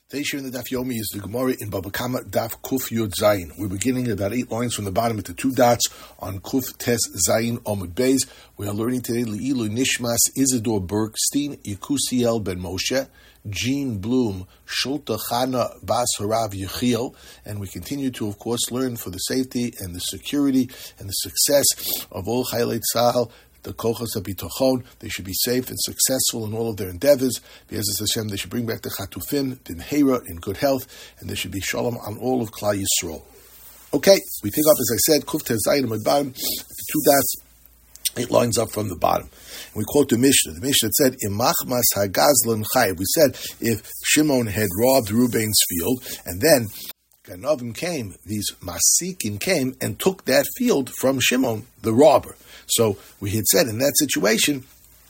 Today's shir in the Daf Yomi is the Gemara in Baba Kama Daf Kuf Yud Zayin. We're beginning about 8 lines from the bottom at the 2 dots on Kuf Tes Zayin Omid Beis. We are learning today Le'ilu Nishmas Isidore Bergstein, Yekusiel Ben Moshe, Jean Bloom, Shulta Chana Bas Harav Yechiel, and we continue to, of course, learn for the safety and the security and the success of all Chaylei Tzahal, the Kochas HaBitachon. They should be safe and successful in all of their endeavors. B'ezras Hashem, they should bring back the Chatufin, B'mheira, in good health, and there should be Shalom on all of Klal Yisrael. Okay, we pick up, as I said, Kuf Tes Zayin at bottom, 2 dots, 8 lines up from the bottom. And we quote the Mishnah. The Mishnah said, Imachmas Hagazlan Chayev. We said, if Shimon had robbed Reuben's field, and then Ganavim came, these Masikin came, and took that field from Shimon, the robber. So we had said in that situation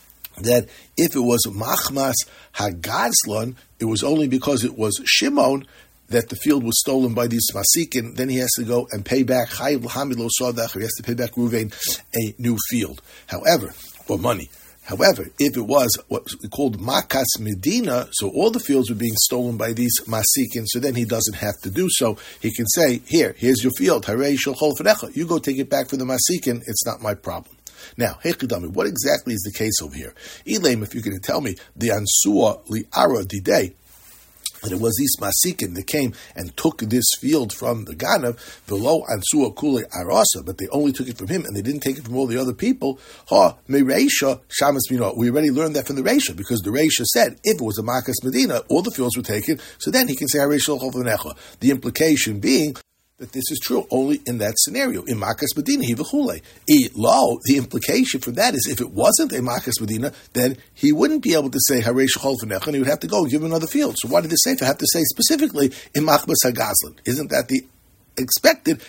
that if it was Machmas Hagazlan, it was only because it was Shimon that the field was stolen by these Masikin. Then he has to go and pay back Chayiv L'Hamid Lo Sodach, or he has to pay back Reuven a new field. However, or money. However, if it was what we called Makas Medina, so all the fields were being stolen by these Masikin, so then he doesn't have to do so. He can say, here's your field. Harei Shulchol Fanecha. You go take it back for the Masikin. It's not my problem. Now, Hechidami, what exactly is the case over here? Elaim, if you can tell me, the Ansua Li'ara Didei, that it was these Masikin that came and took this field from the Ganav, below Ansua Kule Arasa, but they only took it from him and they didn't take it from all the other people. Mereisha Shamas Mino. We already learned that from the Reisha, because the Reisha said if it was a Makas Medina, all the fields were taken, so then he can say Harei Shulchol Fanecha. The implication being that this is true only in that scenario. In Makas Medina, he v'chule. The implication from that is if it wasn't a Makas Medina, then he wouldn't be able to say Harei Shulchol Fanecha, and he would have to go and give him another field. So why did the Sefer have to say specifically in Machmas Hagazlan? Isn't that the expected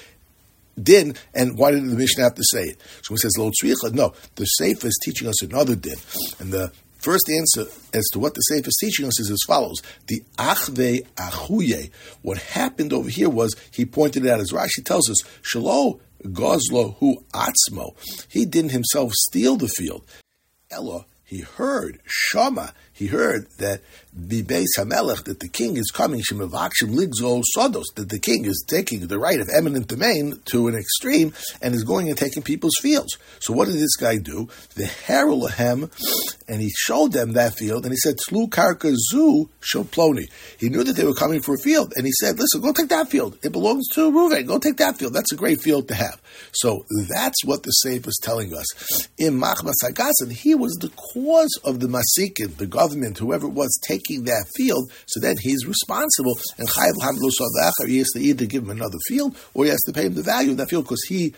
din, and why did the Mishnah have to say it? So he says, Lo tzricha. No, the Sefer is teaching us another din. And the first answer as to what the Sefer is teaching us is as follows. The achve achuye. What happened over here was, he pointed it out, as Rashi tells us, Shalo gozlo hu atzmo. He didn't himself steal the field. Ella, he heard, Shama, he heard that the Beis HaMelech, that the king is coming, Shemavakshim Ligzol Sodos, that the king is taking the right of eminent domain to an extreme and is going and taking people's fields. So what did this guy do? The Herulahem, and he showed them that field, and he said, Tlu Karka Zu Shoploni. He knew that they were coming for a field, and he said, listen, go take that field. It belongs to Reuven. Go take that field. That's a great field to have. So that's what the Sefer is telling us. In Machmas Hagazlan, he was the cause of the Masikin, the government, whoever it was, taking that field, so then he's responsible, and Chayiv L'Hamid Lo Sodach, he has to either give him another field, or he has to pay him the value of that field, because he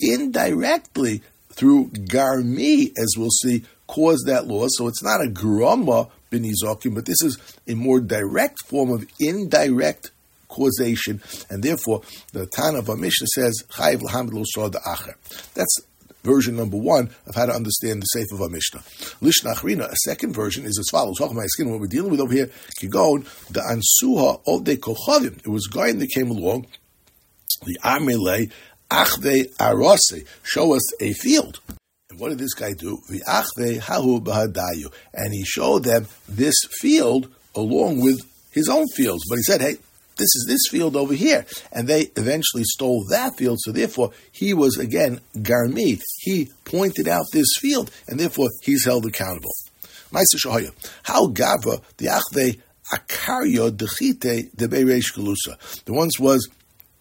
indirectly, through Garmi, as we'll see, caused that loss. So it's not a Grama B'nizokim, but this is a more direct form of indirect causation, and therefore the Tana of our Mishnah says Chayiv L'Hamid Lo Sodach. That's version number 1 of how to understand the Sefer of our Mishnah. Lishna Achrina, a second version, is as follows. What we're dealing with over here, Kigon, the Ansuha Ode Kochavim. It was a guy that came along, the Amele Achve Arase, show us a field. And what did this guy do? The Achve Hahu Bahadayu. And he showed them this field along with his own fields. But he said, hey, this is this field over here. And they eventually stole that field. So therefore, he was, again, Garmi. He pointed out this field, and therefore, he's held accountable. Ma'aser Shahaya. How Gava, the Achve Akaryo Dechite de Beireish Galusa. The ones was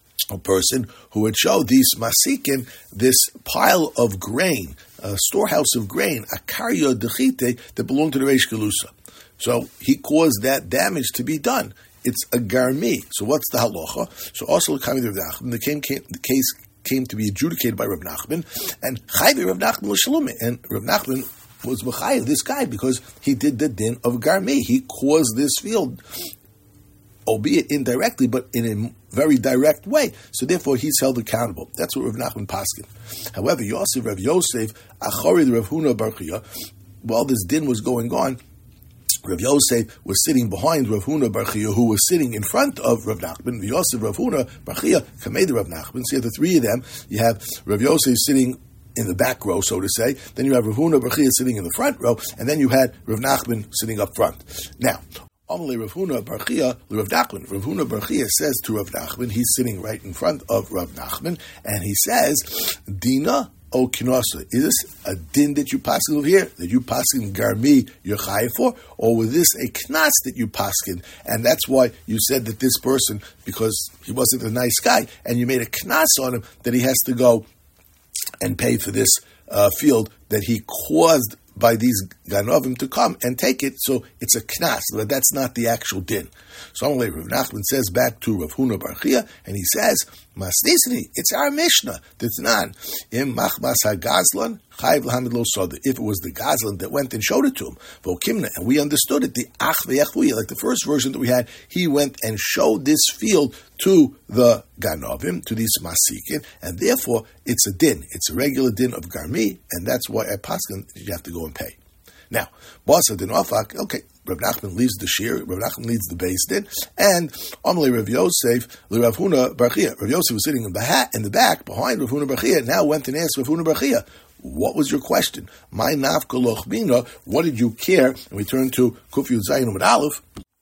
a person who had showed these Masikin this pile of grain, a storehouse of grain, Akaryo Dechite, that belonged to the Reish Galusa. So he caused that damage to be done. It's a Garmi. So what's the halacha? So also Rav Nachman, the case came to be adjudicated by Rav Nachman, and Chayvi Rav Nachman l'shalom, and Rav Nachman was Mechayev, this guy, because he did the din of Garmi. He caused this field, albeit indirectly, but in a very direct way. So therefore, he's held accountable. That's what Rav Nachman paskin. However, Rav Yosef, Achori Rav Huna bar Chia, while this din was going on, Rav Yosef was sitting behind Rav Huna bar Chia, who was sitting in front of Rav Nachman. Yosef, Rav Huna bar Chia, Kamei Rav Nachman. So you have the three of them. You have Rav Yosef sitting in the back row, so to say. Then you have Rav Huna bar Chia sitting in the front row, and then you had Rav Nachman sitting up front. Now, Amalei Rav Huna bar Chia Rav Nachman. Rav Huna bar Chia says to Rav Nachman, he's sitting right in front of Rav Nachman, and he says, Dina o Kinosa. Is this a din that you paskin over here, that you paskin garmi you're chayiv for, or was this a knas that you paskin, and that's why you said that this person, because he wasn't a nice guy, and you made a knas on him, that he has to go and pay for this field that he caused by these ganovim to come and take it, so it's a knas, but that's not the actual din. So Rav Nachman says back to Rav Huna bar Chia, and he says, Masnisni, it's our Mishnah, that's not, Im machmas ha-gazlan, chayiv l'hamid lo soda. If it was the gazlan that went and showed it to him, v'okimna, and we understood it, the ach ve'echvuya, like the first version that we had, he went and showed this field to the ganovim, to these masikin, and therefore it's a din, it's a regular din of garmi, and that's why at Paskin you have to go and pay. Now, Basa din Ofak, okay, Rav Nachman leaves the shir, Rav Nachman leads the Beis Din, and Amalei Rav Yosef, Rav Huna bar Chia. Rav Yosef was sitting in the back behind Rav Huna bar Chia, now went and asked Rav Huna bar Chia, what was your question? My nafka lochbina, what did you care? And we turn to Kuf Yud Zayin Amud Aleph,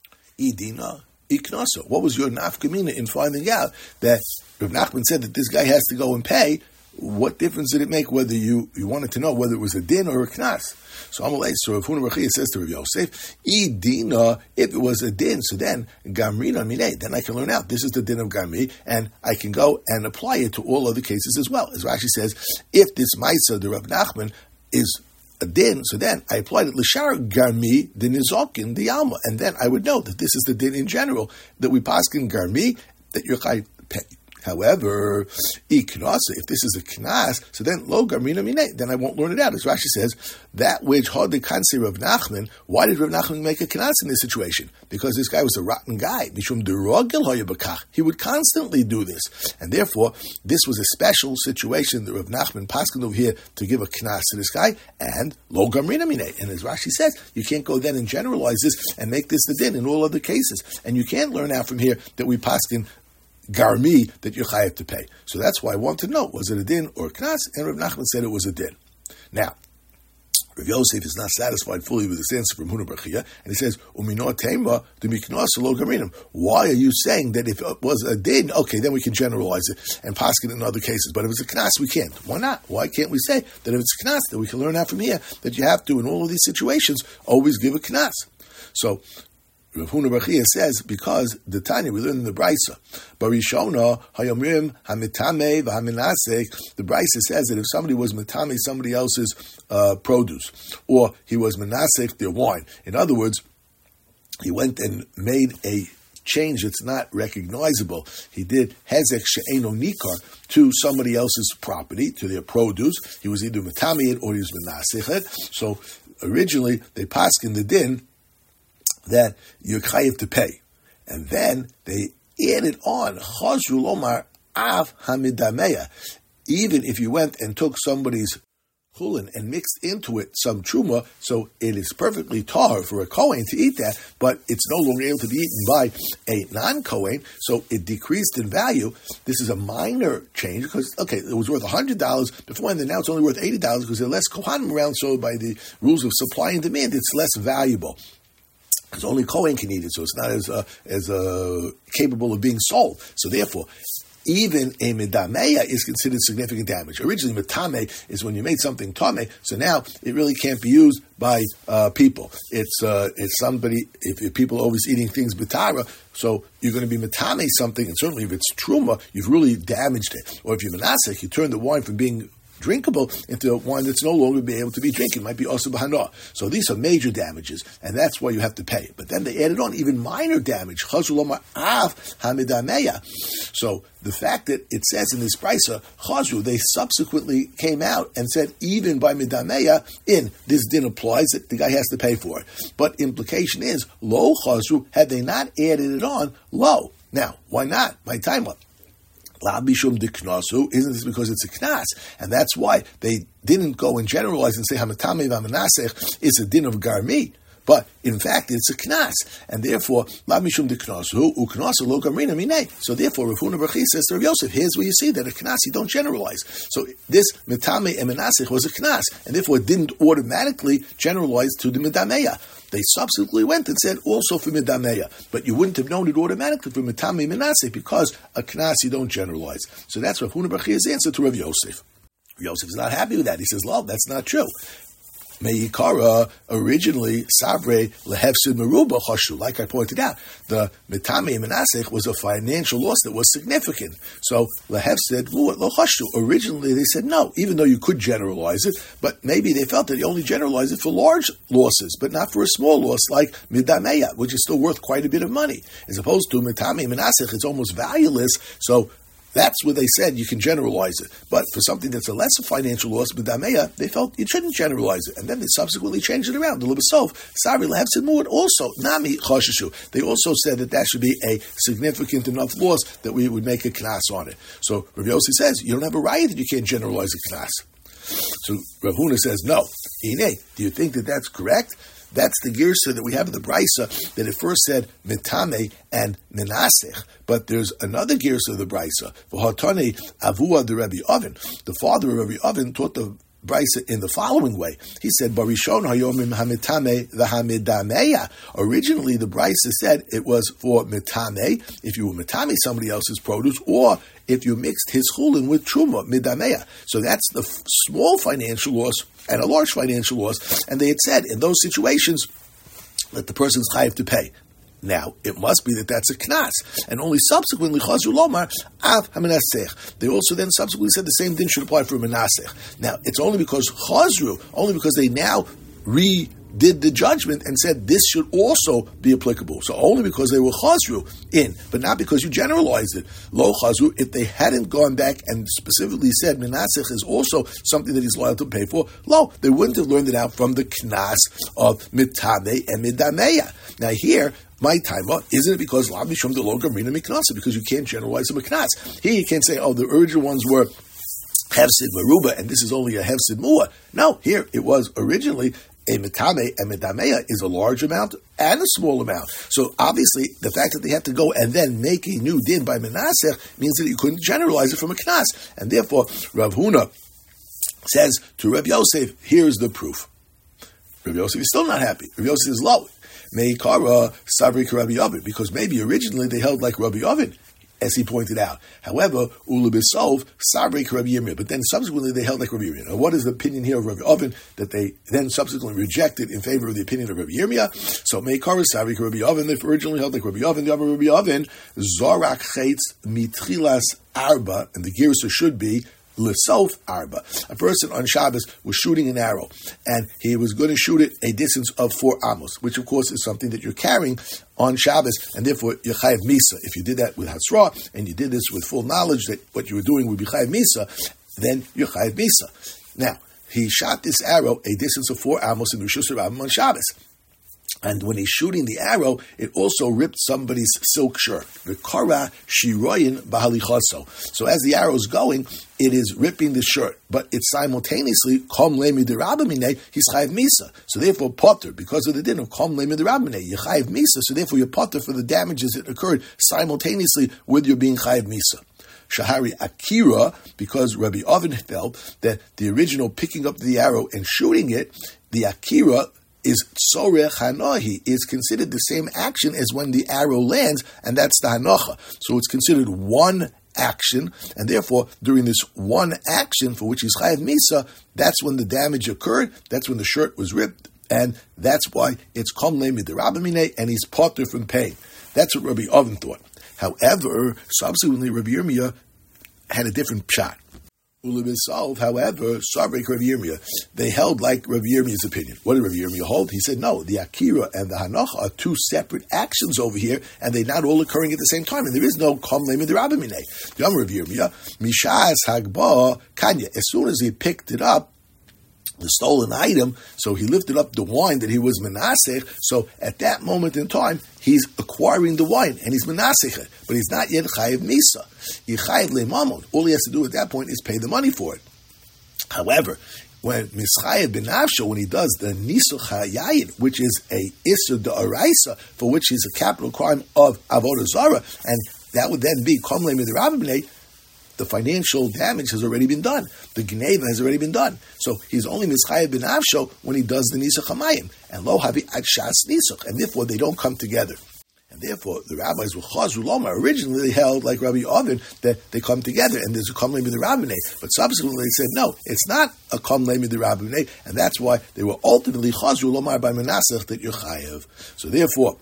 Idina Iknasa. What was your nafka mina in finding out that Rav Nachman said that this guy has to go and pay? What difference did it make whether you wanted to know whether it was a din or a knas? So Amalei, so Rav Huna bar Chia says to Rav Yosef, Idina, if it was a din, so then Gamrina Minei, then I can learn out this is the din of Gamri, and I can go and apply it to all other cases as well. As Rashi says, if this Maisa, the Rav Nachman, is a din, so then I applied it l'shar Garmi, the Nizokin, the Alma, and then I would know that this is the din in general, that we paskin Garmi, that you're chayiv pay. However, if this is a knas, so then lo garmina minei, then I won't learn it out. As Rashi says, that which had the kansi Rav Nachman, why did Rav Nachman make a knas in this situation? Because this guy was a rotten guy. Mishum derogel hayabakach. He would constantly do this, and therefore this was a special situation that Rav Nachman paskin over here to give a knas to this guy, and lo garmina minei. And as Rashi says, you can't go then and generalize this and make this the din in all other cases, and you can't learn out from here that we paskin garmi that you're chayav to pay. So that's why I want to know, was it a din or a knas? And Rav Nachman said it was a din. Now, Rav Yosef is not satisfied fully with this answer from Huna bar Chia, and he says, Umino tema to miknas lo garminim. Why are you saying that if it was a din, okay, then we can generalize it and paskin it in other cases, but if it's a knas, we can't. Why not? Why can't we say that if it's a knas, that we can learn out from here, that you have to, in all of these situations, always give a knas? So, Rav Huna bar Chia says, because the Tanya, we learn in the Brisa, Barishona, Hayomrim, Hamitame, Vahaminasek, the Brisa says that if somebody was Mitame, somebody else's produce, or he was Menasek, their wine. In other words, he went and made a change that's not recognizable. He did Hezek She'eno Nikar to somebody else's property, to their produce. He was either Mitame it or he was Menasek it. So originally, they passed in the din that you're chayiv to pay. And then they added on, Chazru Lomar Av Hamidameya. Even if you went and took somebody's chulin and mixed into it some truma, so it is perfectly tahor for a kohen to eat that, but it's no longer able to be eaten by a non-kohen, so it decreased in value. This is a minor change because, okay, it was worth $100 before, and then now it's only worth $80 because there are less kohanim around, so by the rules of supply and demand, it's less valuable. Because only Kohen can eat it, so it's not as capable of being sold. So therefore, even a medameya is considered significant damage. Originally, metame is when you made something tame, so now it really can't be used by people. It's somebody, if people are always eating things betara, so you're going to be metame something, and certainly if it's truma, you've really damaged it. Or if you're menasek, you turn the wine from being drinkable into wine that's no longer be able to be drinking. It might be also bahana. So these are major damages, and that's why you have to pay. But then they added on even minor damage. Chazuloma av hamidameya. So the fact that it says in this brisa chazru, they subsequently came out and said even by midameya in this din applies that the guy has to pay for it. But implication is lo chazru, had they not added it on, lo. Now why not? My time up. Isn't this because it's a knas? And that's why they didn't go and generalize and say Hamatame v'Manasech is a din of garmi. But in fact, it's a knas, and therefore, la mishum de knasu uknas lo gamrina minay. So therefore, Rav Huna bar Chi says to Rav Yosef, here's where you see that a knas you don't generalize. So this mitame and menasich was a knas, and therefore it didn't automatically generalize to the midameya. They subsequently went and said also for midameya, but you wouldn't have known it automatically for mitame menasich because a knas you don't generalize. So that's Rav Huna bar Chi's answer to Rav Yosef. Rav Yosef is not happy with that. He says, "Well, that's not true." Meikara originally sabre lehefsid meruba chashu. Like I pointed out, the mitame menasech was a financial loss that was significant. So lehefsid lo chashu. Originally they said no, even though you could generalize it, but maybe they felt that you only generalize it for large losses, but not for a small loss like midameya, which is still worth quite a bit of money, as opposed to mitame menasech. It's almost valueless. So that's where they said you can generalize it. But for something that's a lesser financial loss, b'dameya, they felt you shouldn't generalize it. And then they subsequently changed it around. The Libasov, Sari Lehevsid Muad, also, Nami Choshishu. They also said that should be a significant enough loss that we would make a knas on it. So Rav Yossi says, you don't have a riot that you can't generalize a knas. So Rav Huna says, no. Ine, do you think that that's correct? That's the girsa that we have in the Brisa that it first said mitame and menasech, but there's another girsa of the Brisa. V'hatane avua de Rabbi Oven. The father of Rabbi Oven taught the Brisa in the following way. He said, "Barishon hayomim hamitame v'hamidameya." Originally, the Brisa said it was for mitame if you were mitame somebody else's produce, or if you mixed his chulin with truma midameya. So that's the small financial loss and a large financial loss. And they had said in those situations that the person's chayiv to pay. Now, it must be that that's a knas, and only subsequently chazru lomar av hamenasech. They also then subsequently said the same thing should apply for a menasech. Now, it's only because they now redid the judgment and said this should also be applicable. So only because they were chazru in, but not because you generalized it. Lo chazru, if they hadn't gone back and specifically said menasech is also something that he's liable to pay for, they wouldn't have learned it out from the knas of mitame and midameya. Now here, my timer, isn't it because la mishum de lo gamrina miknasa, because you can't generalize a miknas. Here you can't say, the original ones were hefsid maruba, and this is only a hefsid mua. No, here it was originally a mitame and midameya is a large amount and a small amount. So obviously, the fact that they had to go and then make a new din by menasech means that you couldn't generalize it from a knas, and therefore Rav Huna says to Rav Yosef, here's the proof. Rav Yosef is still not happy. Rav Yosef is low. Meikara Savrik Rabbi Oven, because maybe originally they held like Rabbi Oven, as he pointed out. However, Ulubisov Savrik Rabbi Yirmiyah, but then subsequently they held like Rabbi Yirmiyah. Now, what is the opinion here of Rabbi Oven that they then subsequently rejected in favor of the opinion of Rabbi Yirmiyah? So Meikara Savrik Rabbi Oven, they originally held like Rabbi Oven. The other Rabbi Oven, Zorak Chetz Mitchilas Arba, and the girsa should be L'sof arba. A person on Shabbos was shooting an arrow, and he was going to shoot it a distance of 4 amos, which of course is something that you're carrying on Shabbos, and therefore you're chayav misa. If you did that with hasra, and you did this with full knowledge that what you were doing would be chayav misa, then you're chayav misa. Now, he shot this arrow a distance of 4 amos in Rishus Rabbim on Shabbos. And when he's shooting the arrow, it also ripped somebody's silk shirt. V'kara shiroyin bahalichaso. So as the arrow's going, it is ripping the shirt, but it's simultaneously kom le midirabamine. He's chayiv misa. So therefore, potter, because of the din of kom le midirabamine, you chayiv misa. So therefore, you're potter for the damages that occurred simultaneously with your being chayiv misa. Shahari Akira, because Rabbi Oven felt that the original picking up the arrow and shooting it, the Akira is Tzorech Hanohi, is considered the same action as when the arrow lands, and that's the Hanocha. So it's considered one action, and therefore, during this one action for which he's Chayav Misa, that's when the damage occurred, that's when the shirt was ripped, and that's why it's Kom Le Midirabamine, and he's potter from paying. That's what Rabbi Oven thought. However, subsequently, Rabbi Yirmiyah had a different pshat. However, Sabrik Rabbi Yirmiyah, they held like Rabbi Yirmiyah's opinion. What did Rabbi Yirmiyah hold? He said, no, the Akira and the Hanocha are two separate actions over here, and they're not all occurring at the same time, and there is no Kom Le Midirabamine. The Rabbi Yirmiyah, Mishas Hagba Kanya, as soon as he picked it up, the stolen item, so he lifted up the wine that he was menasech, so at that moment in time, he's acquiring the wine, and he's menasech it, but he's not yet chayiv misa. He chayiv le mamon. All he has to do at that point is pay the money for it. However, when Mischayev B'Nafsho, when he does the Nisuch HaYayin, which is a Isur D'Oraisa, for which is a capital crime of Avodah Zarah, and that would then be Kom Le'Mid Rabbinei, the financial damage has already been done. The Gneva has already been done. So he's only Mischayev B'Nafsho when he does the Nisuch HaMayim. And Lo Havi Ad Shas Nisuch. And therefore they don't come together. And therefore the rabbis will Chazru Lomar. Originally they held, like Rabbi Ovid, that they come together and there's a Kom Le'Mid Rabbinei. But subsequently they said, no, it's not a Kom Le'Mid Rabbinei. And that's why they were ultimately Chazru Lomar by Menasach that you're Chayev. So therefore,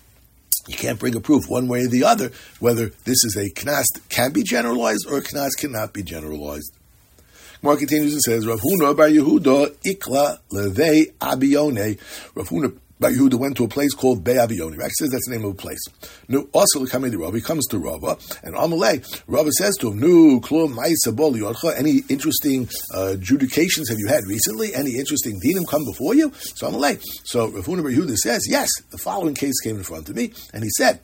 you can't bring a proof one way or the other whether this is a knas that can be generalized or a knas cannot be generalized. Gemara continues and says, Rav Huna bar Yehuda ikla levei Abiyone. Rav Huna bar Yehuda went to a place called Bei Abiyone. Rav says that's the name of a place. Nu also coming to Rav, he comes to Rava, and Amalei, Rava says to him, Nu klum ma'isa bol yodcha. Any interesting adjudications have you had recently? Any interesting dinim come before you? So Amalei. So Rav Huna bar Yehuda says, yes, the following case came in front of me, and he said,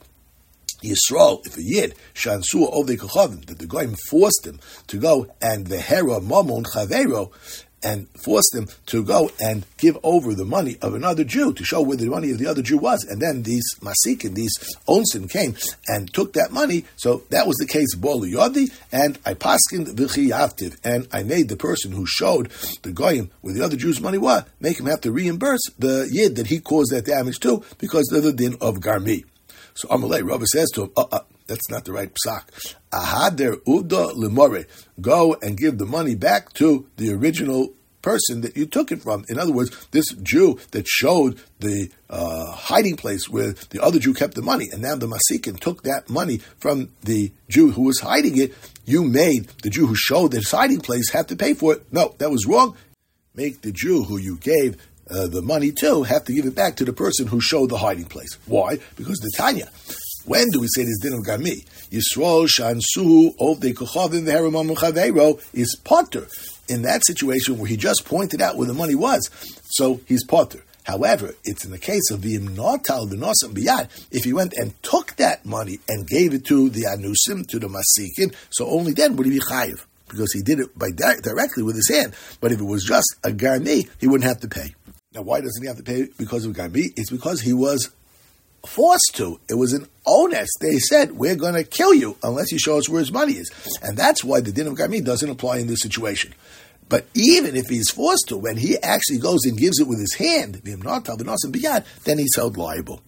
Yisrael, if a Yid, Shansua Ovdei Kochavim, that the Goyim forced him to go and the Hera Mamon Chavero, and forced him to go and give over the money of another Jew to show where the money of the other Jew was. And then these Masikin, these Onsim came and took that money. So that was the case, Bolu Yodi, and I paskin v'chi yavtiv, and I made the person who showed the Goyim where the other Jew's money was, make him have to reimburse the Yid that he caused that damage to, because they're the din of Garmi. So Amalei, Rava says to him, that's not the right psak. Ahader uda lemore. Go and give the money back to the original person that you took it from. In other words, this Jew that showed the hiding place where the other Jew kept the money, and now the Masikin took that money from the Jew who was hiding it, you made the Jew who showed his hiding place have to pay for it. No, that was wrong. Make the Jew who you gave the money to have to give it back to the person who showed the hiding place. Why? Because the Tanya, when do we say this din of Garmi? Yisrael Shansu Ovdei Kochavim V'Heramam Chavero is potter in that situation where he just pointed out where the money was. So he's potter. However, it's in the case of the Imnotal V'Nosam Biyad, if he went and took that money and gave it to the Anusim, to the Masikin, so only then would he be Chayiv, because he did it directly with his hand. But if it was just a Garmi, he wouldn't have to pay. Now, why doesn't he have to pay because of Garmi? It's because he was forced to. It was an onus. They said, we're going to kill you unless you show us where his money is. And that's why the din of Garmi doesn't apply in this situation. But even if he's forced to, when he actually goes and gives it with his hand, then he's held liable.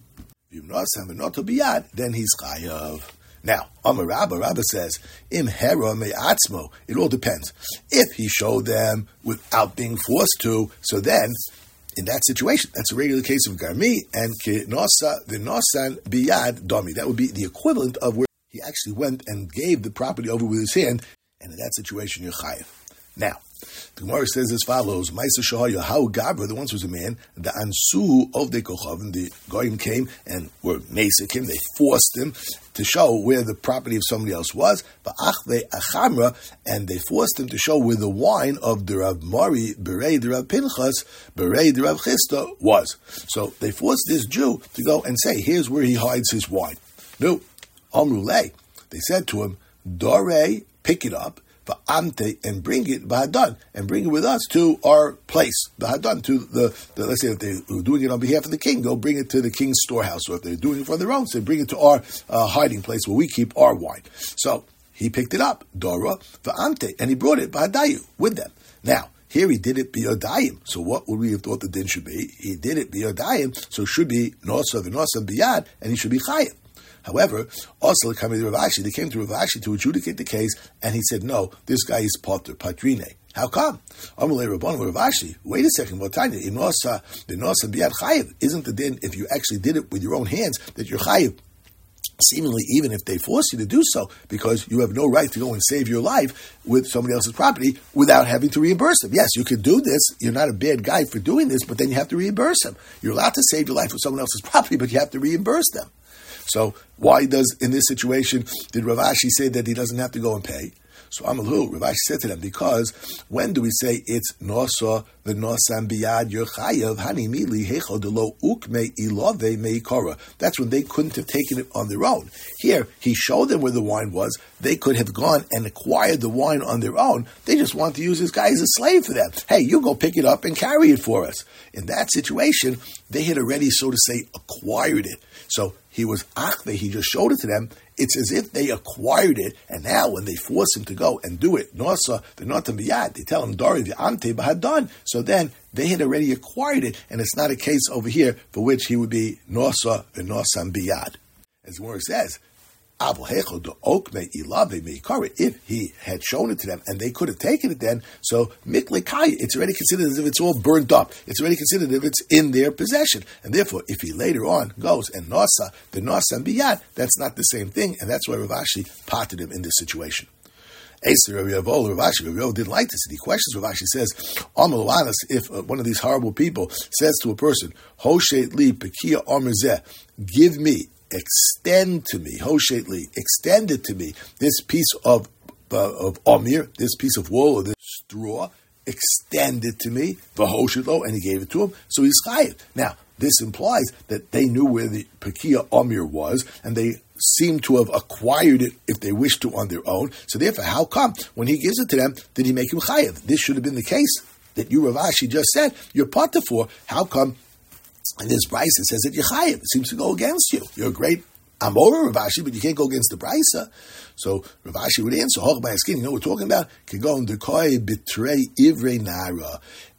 Then he's chayav. Now, Amar Rabba says, Im hera me'atzmo, it all depends. If he showed them without being forced to, so then, in that situation, that's a regular case of Garmi, and Kinosa v'nosan biyad domi. That would be the equivalent of where he actually went and gave the property over with his hand, and in that situation, you're chayiv. Now, the Gemara says as follows: Ma'aser Shahaya, how Gabra, the once was a man, the Ansu of the Kochavim, the Goyim came and were masik him, they forced him to show where the property of somebody else was, Ba'achve Achamra, and they forced him to show where the wine of the Rav Mari, Berei the Rav Pinchas, Berei the Rav Chista was. So they forced this Jew to go and say, here's where he hides his wine. No, Amrulei, they said to him, Dore, pick it up, Ba'amte, and bring it, Ba'adan, and bring it with us to our place, Ba'adan, to the let's say if they were doing it on behalf of the king, go bring it to the king's storehouse, or if they're doing it for their own, so bring it to our hiding place where we keep our wine. So, he picked it up, Dora, Ba'amte, and he brought it, Ba'adayu, with them. Now, here he did it biyodayim. So what would we have thought the din should be? He did it biyodayim, so it should be nosa v'nosa biyad, and he should be chayiv. However, also coming to Rav Ashi, they came to Rav Ashi to adjudicate the case, and he said, no, this guy is potter, patrine. How come? Amalei Rabban Rav Ashi, wait a second, Vatanya, inosa v'nosa biyad chayiv. Isn't the din, if you actually did it with your own hands, that you're chayiv? Seemingly, even if they force you to do so, because you have no right to go and save your life with somebody else's property without having to reimburse them. Yes, you could do this. You're not a bad guy for doing this, but then you have to reimburse them. You're allowed to save your life with someone else's property, but you have to reimburse them. So why does, in this situation, did Rav Ashi say that he doesn't have to go and pay? So Amalu, Rav Ashi said to them, because when do we say it's Nosa, the Nosam Biyad, Yerchayev, Hani Mili, Hecho Delo Ukme Ilove Meikora. That's when they couldn't have taken it on their own. Here, he showed them where the wine was. They could have gone and acquired the wine on their own. They just want to use this guy as a slave for them. Hey, you go pick it up and carry it for us. In that situation, they had already, so to say, acquired it. So he was achve, he just showed it to them. It's as if they acquired it, and now when they force him to go and do it, Nosa, the Notam Biyad, they tell him, Dari, the Ante Bahadon. So then they had already acquired it, and it's not a case over here for which he would be Nosa, the Nosam Biyad. As the word says, if he had shown it to them and they could have taken it then, so miklekai, it's already considered as if it's all burnt up. It's already considered as if it's in their possession. And therefore, if he later on goes and Nosa, the Nosam Biyad, that's not the same thing. And that's why Rav Ashi potted him in this situation. Rav Ashi didn't like this. And he questions Rav Ashi, says, if one of these horrible people says to a person, Hoshet li pekia omer zeh, give me, extend to me, Hoshetli, extend it to me, this piece of omir, this piece of wool or this straw, extend it to me, v'hoshetlo, and he gave it to him, so he's chayiv. Now, this implies that they knew where the pekia omir was, and they seem to have acquired it if they wished to on their own. So therefore, how come when he gives it to them, did he make him chayiv? This should have been the case that you, Rav Ashi, just said, you're potter for. How come in this Brisa it says that you're chayiv? It seems to go against you. You're a great Amora, Rav Ashi, but you can't go against the Brisa. So Rav Ashi would answer, you know what we're talking about? Can go on the koi betray ivrei nara.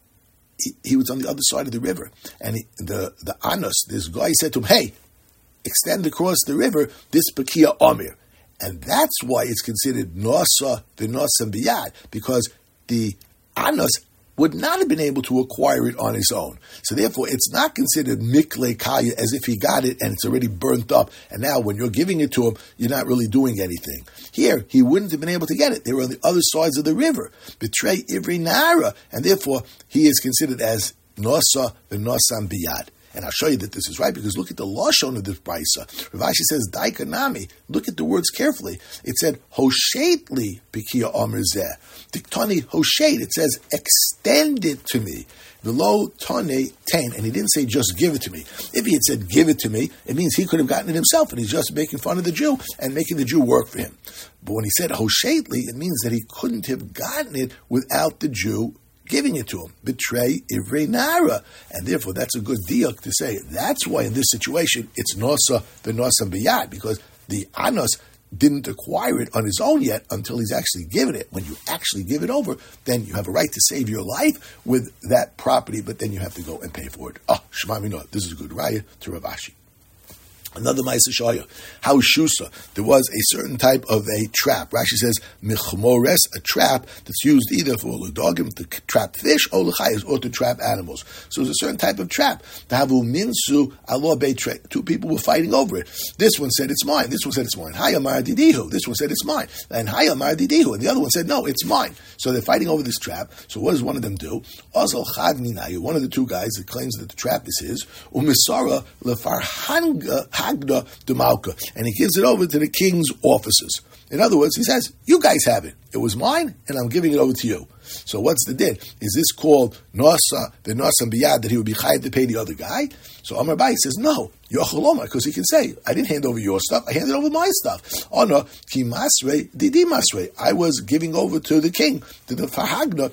He was on the other side of the river, and the Anos, this guy said to him, hey, extend across the river this Pekia Omir. And that's why it's considered Nosa, the Nosam Biyad, because the Anos would not have been able to acquire it on his own. So therefore, it's not considered Mikle Kaya as if he got it and it's already burnt up. And now when you're giving it to him, you're not really doing anything. Here, he wouldn't have been able to get it. They were on the other sides of the river. Betray Ivri Nara. And therefore, he is considered as Nosa, the Nosam Biyad. And I'll show you that this is right, because look at the lashon of this brisa. Rav Ashi says, Daikanami. Look at the words carefully. It said, Hoshetli Pekia Omer Zeh. Diktani Hoshet. It says, extend it to me. Below Tane Tain. And he didn't say, just give it to me. If he had said, give it to me, it means he could have gotten it himself, and he's just making fun of the Jew and making the Jew work for him. But when he said Hoshetli, it means that he couldn't have gotten it without the Jew giving it to him. Betray Ivrei Nara. And therefore, that's a good diuk to say. That's why in this situation, it's Nosa, the Nosam Biyad, because the Anos didn't acquire it on his own yet until he's actually given it. When you actually give it over, then you have a right to save your life with that property, but then you have to go and pay for it. Shema Mino, this is a good raya to Rav Ashi. Another Ma'aseh Shaya, how Shusa, there was a certain type of a trap. Rashi says, Michmores, a trap that's used either for Ludogim, to trap fish, or L'chayas, or to trap animals. So there's a certain type of trap. Tahavu Minsu, Allah Beitre. Two people were fighting over it. This one said, it's mine. This one said, it's mine. Hayamar Didihu. This one said, it's mine. And Hayamar Didihu. And the other one said, no, it's mine. So they're fighting over this trap. So what does one of them do? Azal Chad Minayu, one of the two guys that claims that the trap is his, Umisara Lefarhanga Hagda Dumalka, and he gives it over to the king's officers. In other words, he says, you guys have it. It was mine, and I'm giving it over to you. So what's the din? Is this called Nosa, the Nosam Biyad, that he would be chayav to pay the other guy? So Amar Bai says, no, Yocholoma, because he can say, I didn't hand over your stuff, I handed over my stuff. Oh no, Ki Masre, Didi Masre, I was giving over to the king, to the Farhagna,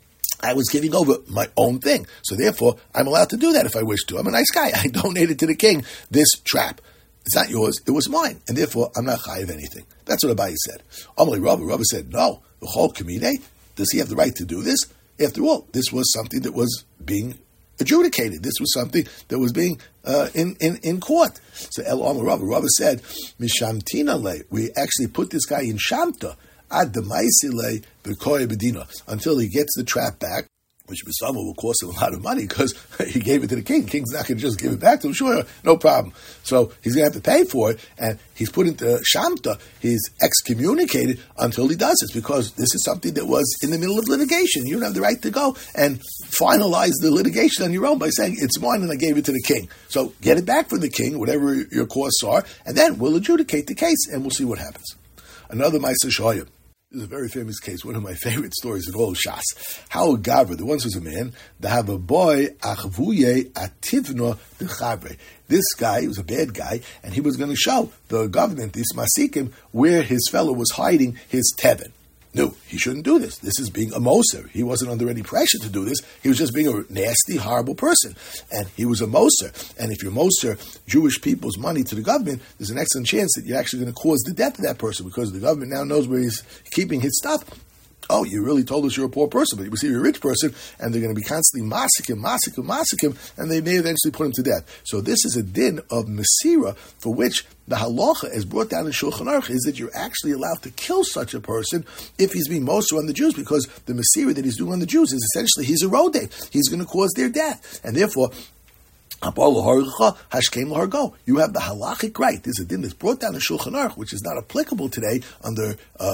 I was giving over my own thing. So therefore, I'm allowed to do that if I wish to. I'm a nice guy. I donated to the king this trap. It's not yours. It was mine. And therefore, I'm not chayiv anything. That's what Abaye said. Amalei Rabba said, no, the whole community, does he have the right to do this? After all, this was something that was being adjudicated. This was something that was being in court. So El Amalei Rabba said, Mishamtina le, we actually put this guy in Shamta, ad demaisile b'koy bedina, until he gets the trap back, which B'sama will cost him a lot of money because he gave it to the king. The king's not going to just give it back to him. Sure, no problem. So he's going to have to pay for it, and he's put into Shamta. He's excommunicated until he does this, because this is something that was in the middle of litigation. You don't have the right to go and finalize the litigation on your own by saying, it's mine and I gave it to the king. So get it back from the king, whatever your costs are, and then we'll adjudicate the case and we'll see what happens. Another Ma'aseh Shaya. This is a very famous case, one of my favorite stories in all of Shas. How a Gavra, there once was a man, that have a boy, Achvuye Ativno Dechabre. This guy was a bad guy, and he was going to show the government, these Masikim, where his fellow was hiding his Tevin. No, he shouldn't do this. This is being a Moser. He wasn't under any pressure to do this. He was just being a nasty, horrible person. And he was a Moser. And if you Moser Jewish people's money to the government, there's an excellent chance that you're actually going to cause the death of that person, because the government now knows where he's keeping his stuff. Oh, you really told us you're a poor person, but you see you're a rich person, and they're going to be constantly masikim, and they may eventually put him to death. So this is a din of Mesira, for which the halacha is brought down in Shulchan Aruch, is that you're actually allowed to kill such a person if he's being Moser on the Jews, because the Mesira that he's doing on the Jews is essentially he's a rodeh. He's going to cause their death. And therefore, you have the halachic right. There's a din that's brought down in Shulchan Aruch, which is not applicable today under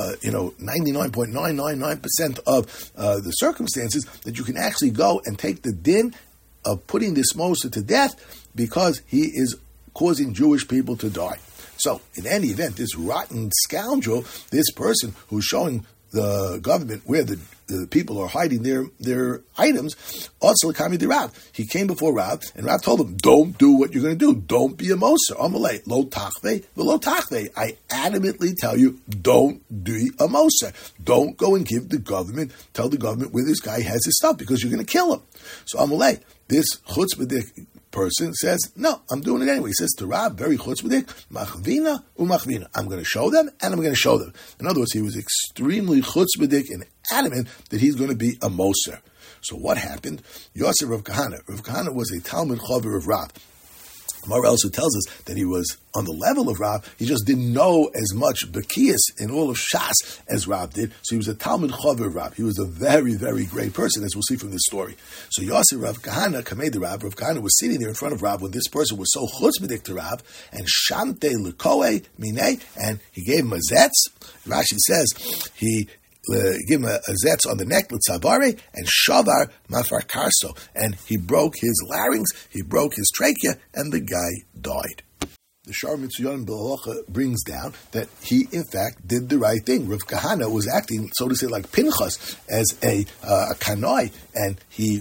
99.999% of the circumstances, that you can actually go and take the din of putting this Moser to death because he is causing Jewish people to die. So, in any event, this rotten scoundrel, this person who's showing the government where the people are hiding their items, also Kami de Rav. He came before Rav, and Rav told him, don't do what you're going to do. Don't be a Moser. Amalei, lo tachve, v'lo tachve. I adamantly tell you, don't be a Moser. Don't go and give the government, tell the government where this guy has his stuff, because you're going to kill him. So Amalei, this chutzpah person says, no, I'm doing it anyway. He says to Rav, very chutzpahdik, machvina umachvina. I'm going to show them, and I'm going to show them. In other words, he was extremely chutzpahdik and adamant that he's going to be a Moser. So what happened? Yosef Rav Kahana. Rav Kahana was a Talmud Chaver of Rav. Mar also tells us that he was on the level of Rav. He just didn't know as much Bekias in all of Shas as Rav did. So he was a Talmud Chaver of Rav. He was a very, very great person, as we'll see from this story. So Yosef Rav Kahana, Kamei de Rav, Rav Kahana was sitting there in front of Rav when this person was so chutzpahdik to Rav, and Shante Lekoe Minei, and he gave him a zetz. Rashi says he give him a zetz on the neck, l'tzabare, and shavar mafar karso, and he broke his larynx, he broke his trachea, and the guy died. The Shar Mitzuyon B'Halacha brings down that he, in fact, did the right thing. Rav Kahana was acting, so to say, like Pinchas, as a kanoi, and he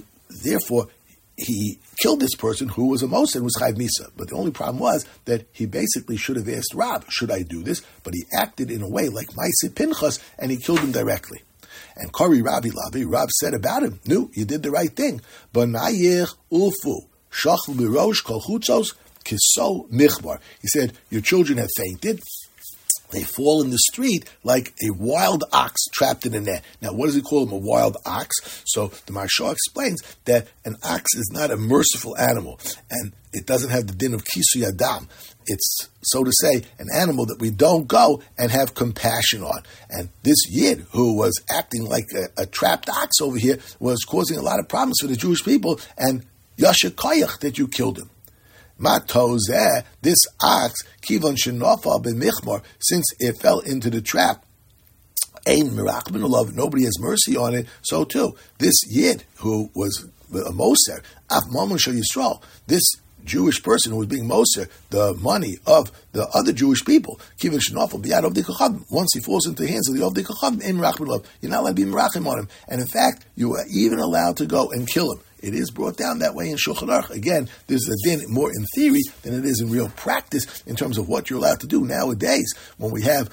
killed this person who was a Moser and was Chayv Misa. But the only problem was that he basically should have asked Rav, should I do this? But he acted in a way like Maaseh Pinchas, and he killed him directly. And Kari Ravi Lavi, Rav said about him, no, you did the right thing. B'nayich ulfu, shachlu b'rosh kol chutzos, kiso michbar. He said, your children have fainted. They fall in the street like a wild ox trapped in a net. Now, what does he call him, a wild ox? So the Maharsha explains that an ox is not a merciful animal, and it doesn't have the din of kisu yadam. It's, so to say, an animal that we don't go and have compassion on. And this Yid, who was acting like a trapped ox over here, was causing a lot of problems for the Jewish people, and Yasher Koyach that you killed him. Matozeh, this ox, kivon shenofa b'michmar, since it fell into the trap, ein mirachmin love, nobody has mercy on it. So too, this Yid who was a Moser, af mamon shel Yisrael, this Jewish person who was being Moser, the money of the other Jewish people, kivon shenofa b'yad ovdei kachavim. Once he falls into the hands of the ovdei kachavim, ein mirachmin love, you're not allowed to be mirachim on him, and in fact, you are even allowed to go and kill him. It is brought down that way in Shulchan Aruch. Again, there's a din more in theory than it is in real practice in terms of what you're allowed to do nowadays. When we have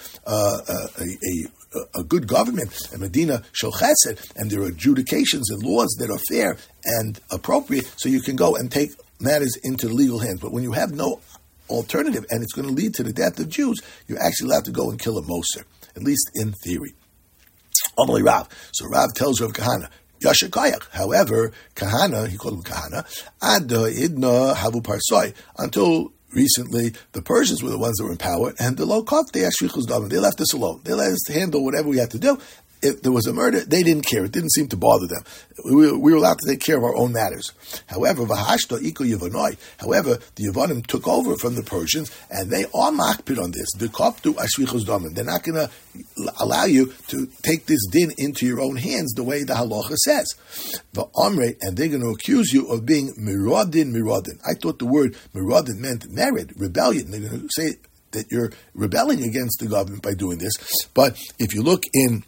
a good government, a Medina Shel Chesed, and there are adjudications and laws that are fair and appropriate, so you can go and take matters into legal hands. But when you have no alternative and it's going to lead to the death of Jews, you're actually allowed to go and kill a Moser, at least in theory. Amalei Rav. So Rav tells Rav Kahana, Yasher Koyach. However, Kahana, he called him Kahana, Ad Idna Havu Parsoi, until recently the Persians were the ones that were in power, and the Lokov, they left us alone. They let us handle whatever we had to do. If there was a murder, they didn't care. It didn't seem to bother them. We were allowed to take care of our own matters. However, the Yevonim took over from the Persians, and they are makpid on this. They're not going to allow you to take this din into your own hands the way the halacha says. And they're going to accuse you of being mirodin. I thought the word mirodin meant merid, rebellion. They're going to say that you're rebelling against the government by doing this. But if you look in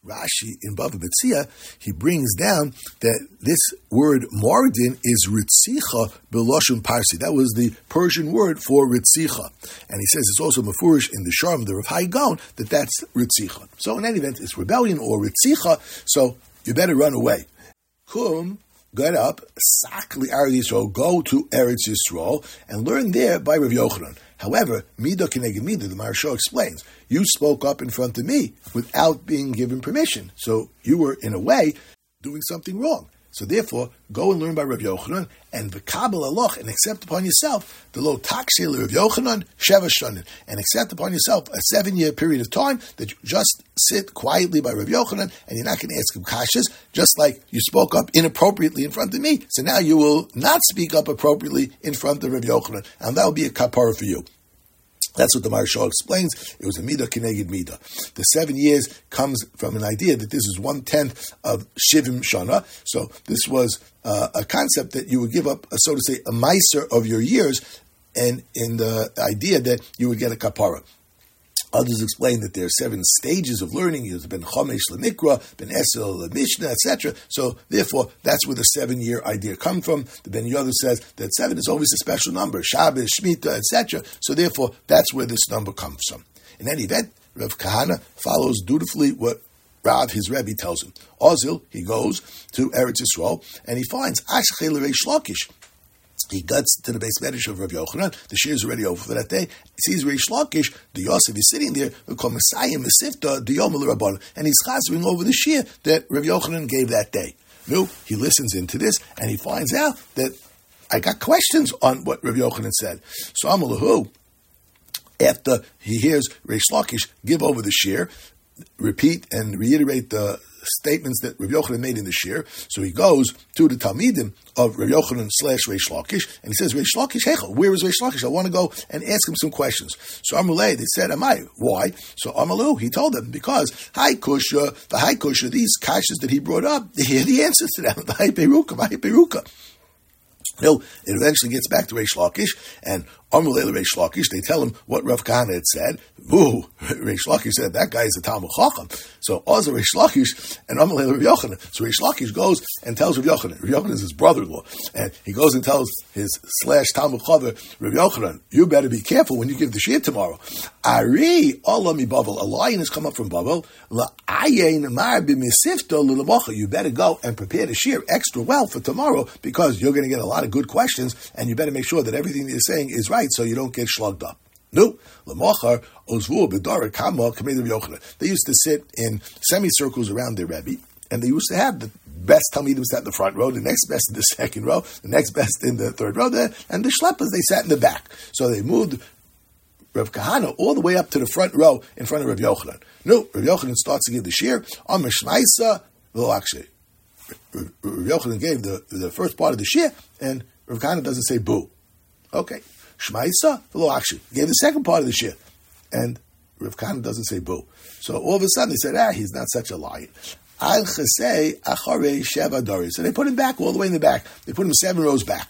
Rashi in Bava Metzia, he brings down that this word mardin is ritzicha b'lashon parsi. That was the Persian word for ritzicha. And he says it's also mafurish in the Sharm, the Rav Hai Gaon, that's ritzicha. So in any event, it's rebellion or ritzicha, so you better run away. Kum, get up, sakli Eretz Yisrael, go to Eretz Yisrael, and learn there by Rav Yochanan. However, Midah Keneged Midah, the Maharsha explains, you spoke up in front of me without being given permission. So you were, in a way, doing something wrong. So therefore, go and learn by Rav Yochanan, and v'kabel aloch, and accept upon yourself, the lo takshir Rav Yochanan, sheva shanin, and accept upon yourself a 7-year period of time that you just sit quietly by Rav Yochanan, and you're not going to ask him kashas, just like you spoke up inappropriately in front of me. So now you will not speak up appropriately in front of Rav Yochanan, and that will be a kapara for you. That's what the Maharsha explains. It was a midah keneged midah. The 7 years comes from an idea that this is 1/10 of Shivim Shana. So this was a concept that you would give up, so to say, a meiser of your years, and in the idea that you would get a kapara. Others explain that there are 7 stages of learning. There's been Chomesh L'Mikra, Ben Esel L'Mishnah, etc. So therefore, that's where the 7-year idea comes from. The Ben Yoda says that 7 is always a special number, Shabbos, Shemitah, etc. So therefore, that's where this number comes from. In any event, Rav Kahana follows dutifully what Rav, his Rebbe, tells him. Ozil, he goes to Eretz Yisrael, and he finds Ashchei L'Reish Lakish. He gets to the base medrash of Rav Yochanan. The shir is already over for that day. He sees Reish Lakish, the Yosef is sitting there, and he's chazering over the shir that Rav Yochanan gave that day. No, he listens into this, and he finds out that I got questions on what Rav Yochanan said. So Amalahu, after he hears Reish Lakish give over the shir, repeat and reiterate the statements that Rav Yochanan made in the shir. So he goes to the Talmidim of Rav Yochanan / Reish Lakish, and he says, Reish Lakish, Heichel, where is Reish Lakish? I want to go and ask him some questions. So Amalei, they said, Amai, why? So Amalu, he told them, because the high kusha, these kashas that he brought up, he had the answers to them. The high peruka. No, it eventually gets back to Reish Lakish, and Amalei Reish Lakish, they tell him what Rav Kahana had said. Ooh, Reish Lakish said, that guy is a Talmud Chacham. So Ozer Reish Lakish and Amalei Rav Yochanan. So Reish Lakish goes and tells Rav Yochanan. Rav Yochanan is his brother-in-law. And he goes and tells his / Talmud Chaver, Rav Yochanan, you better be careful when you give the shir tomorrow. Ari, Allah mi Bavel, a lion has come up from Bavel. You better go and prepare the shir extra well for tomorrow, because you're going to get a lot of good questions, and you better make sure that everything that you're saying is right, so you don't get slugged up. No, Lamachar Ozvu B'Dara Kama Kamei Rav Yochanan. They used to sit in semicircles around their Rebbe, and they used to have the best Talmidim sat in the front row, the next best in the second row, the next best in the third row, and the Shleppers, they sat in the back. So they moved Rav Kahana all the way up to the front row in front of Rav Yochanan. No, Rav Yochanan starts to give the shir, Amar Shmaisa Lo Akshay. Rav Yochanan gave the first part of the shir, and Rav Kahana doesn't say boo. Okay. Shmaisa Lo Akshay. Gave the second part of the shir, and Rav Kahana doesn't say boo. So all of a sudden they said, he's not such a lion. Al Chesei Acharei Sheva Dori. So they put him back all the way in the back. They put him 7 rows back.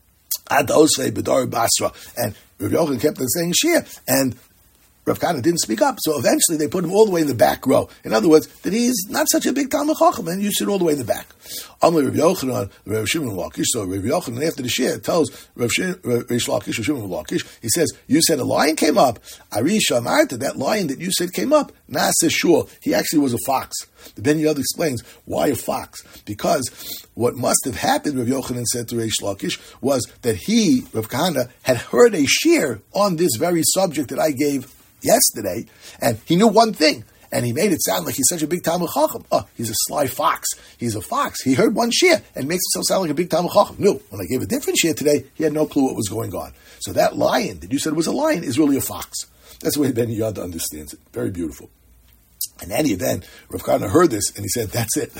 Ad Osvei B'Dori Basra. And Rav Yochanan kept on saying shir, and Rav Kahana didn't speak up, so eventually they put him all the way in the back row. In other words, that he's not such a big Talmud Chacham, and you sit all the way in the back. Amar Rav Yochanan, Rav Shimon Lakish. So Rav Yochanan, after the shir, tells Reish Lakish, Rav Shimon Lakish, he says, you said a lion came up. Arisha Marta, that lion that you said came up. Nasa Shur, he actually was a fox. The Ben Yod explains, why a fox? Because what must have happened, Rav Yochanan said to Reish Lakish, was that he, Rav Kahana, had heard a shir on this very subject that I gave yesterday, and he knew one thing, and he made it sound like he's such a big Talmud Chacham. He's a sly fox. He's a fox. He heard one shir and makes himself sound like a big Talmud Chacham. No, when I gave a different shir today, he had no clue what was going on. So that lion that you said was a lion is really a fox. That's the way Ben Yada understands it. Very beautiful. In any event, Rav Kahana heard this, and he said, that's it.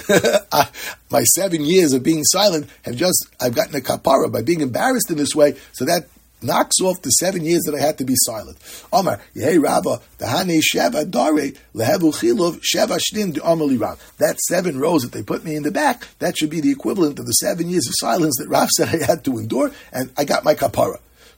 My 7 years of being silent I've gotten a kapara by being embarrassed in this way, so that knocks off the 7 years that I had to be silent. Omar, Yehei Rabba, Dahane Sheva Dare, Lehevu Chilov, Sheva Shnim de Amali Rav. That 7 rows that they put me in the back, that should be the equivalent of the 7 years of silence that Rav said I had to endure, and I got my kapara. So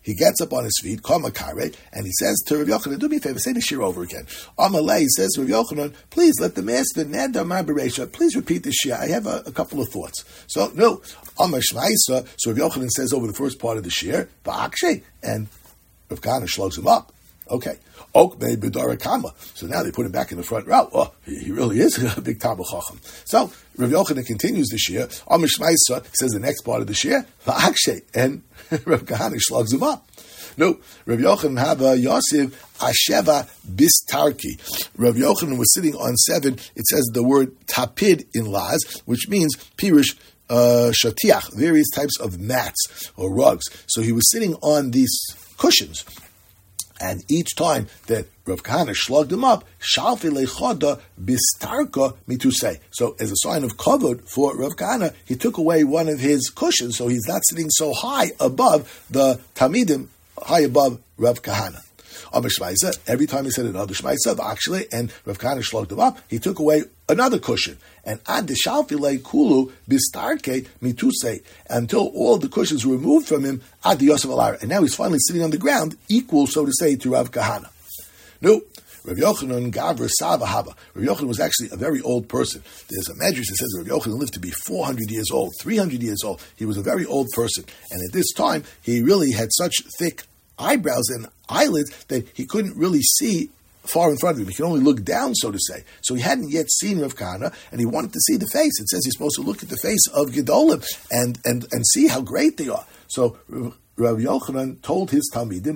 he gets up on his feet, Kamakare, and he says to Rav Yochanan, do me a favor, say the shir over again. Amalei says to Rav Yochanan, please let the master Neder Ma Bereisha, please repeat the shir. I have a couple of thoughts. So, no, Amar Shmaisa, so Rav Yochanan says over the first part of the shir, Ba'akshe, and Rav Kahana slugs him up. Okay. Ok made B'dara Kama. So now they put him back in the front row. Oh, he really is a big Talmud Chacham. So Rav Yochanan continues the shir. Amar Shmaisa says the next part of the shir, Va'akshe, and Rav Kahana slugs him up. No, Rav Yochanan Haba Yosef Asheva Bistarki. Rav Yochanan was sitting on 7. It says the word tapid in Laz, which means Pirush Shatiach, various types of mats or rugs. So he was sitting on these cushions. And each time that Rav Kahana slugged him up, Shalfi lechoda bistarka mitusei. So as a sign of kavod for Rav Kahana, he took away one of his cushions, so he's not sitting so high above the Talmidim, high above Rav Kahana. Every time he said another Shmaisa, actually, and Rav Kahana slugged him up, he took away another cushion. And ad de shalfile kulu bistarke mituse, until all the cushions were removed from him, ad de Yosef alara. And now he's finally sitting on the ground, equal, so to say, to Rav Kahana. No, Rav Yochanan Gavra Sava Haba. Rav Yochanan was actually a very old person. There's a medrash that says Rav Yochanan lived to be 400 years old, 300 years old. He was a very old person. And at this time, he really had such thick eyebrows and eyelids that he couldn't really see far in front of him. He could only look down, so to say. So he hadn't yet seen Rav Kahana, and he wanted to see the face. It says he's supposed to look at the face of Gedolim and see how great they are. So Rav Yochanan told his Talmidim,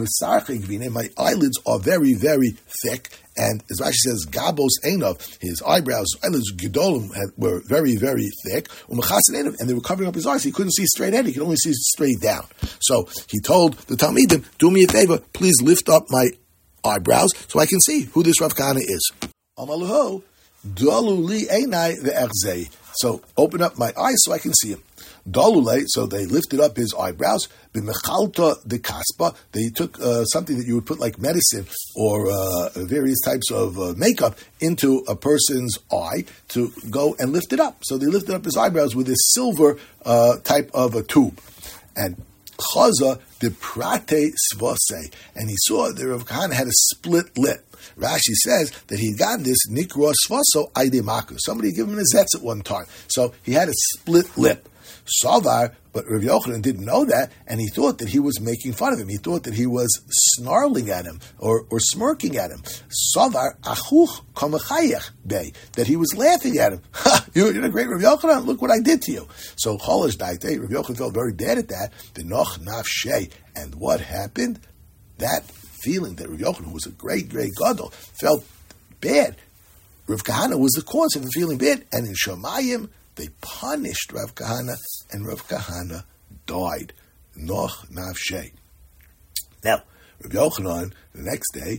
my eyelids are very, very thick, and as Rashi says, Gabos Einov, his eyebrows, eyelids, Gedolim, were very, very thick, and they were covering up his eyes. He couldn't see straight ahead, he could only see straight down. So he told the Talmidim, do me a favor, please lift up my eyebrows so I can see who this Rav Kahana is. So open up my eyes so I can see him. Dalule, so they lifted up his eyebrows. B'mechalta de kaspa, they took something that you would put like medicine or various types of makeup into a person's eye to go and lift it up. So they lifted up his eyebrows with this silver type of a tube. And Chaza de prate svase, and he saw that Rav Kahana had a split lip. Rashi says that he'd gotten this nikro svaso aidemaku. Somebody gave him a zetz at one time. So he had a split lip. Savar, but Rav Yochanan didn't know that, and he thought that he was making fun of him. He thought that he was snarling at him or smirking at him. Savar achuch kamachayach bay, that he was laughing at him. You're a great Rav Yochanan. Look what I did to you. So cholish daite, Rav Yochanan felt very bad at that. The noch nafshay, and what happened? That feeling that Rav Yochanan, who was a great, great gadol, felt bad. Rav Kahana was the cause of him feeling bad, and in Shamayim, they punished Rav Kahana, and Rav Kahana died. Noch nafshay. Now, Rav Yochanan, the next day,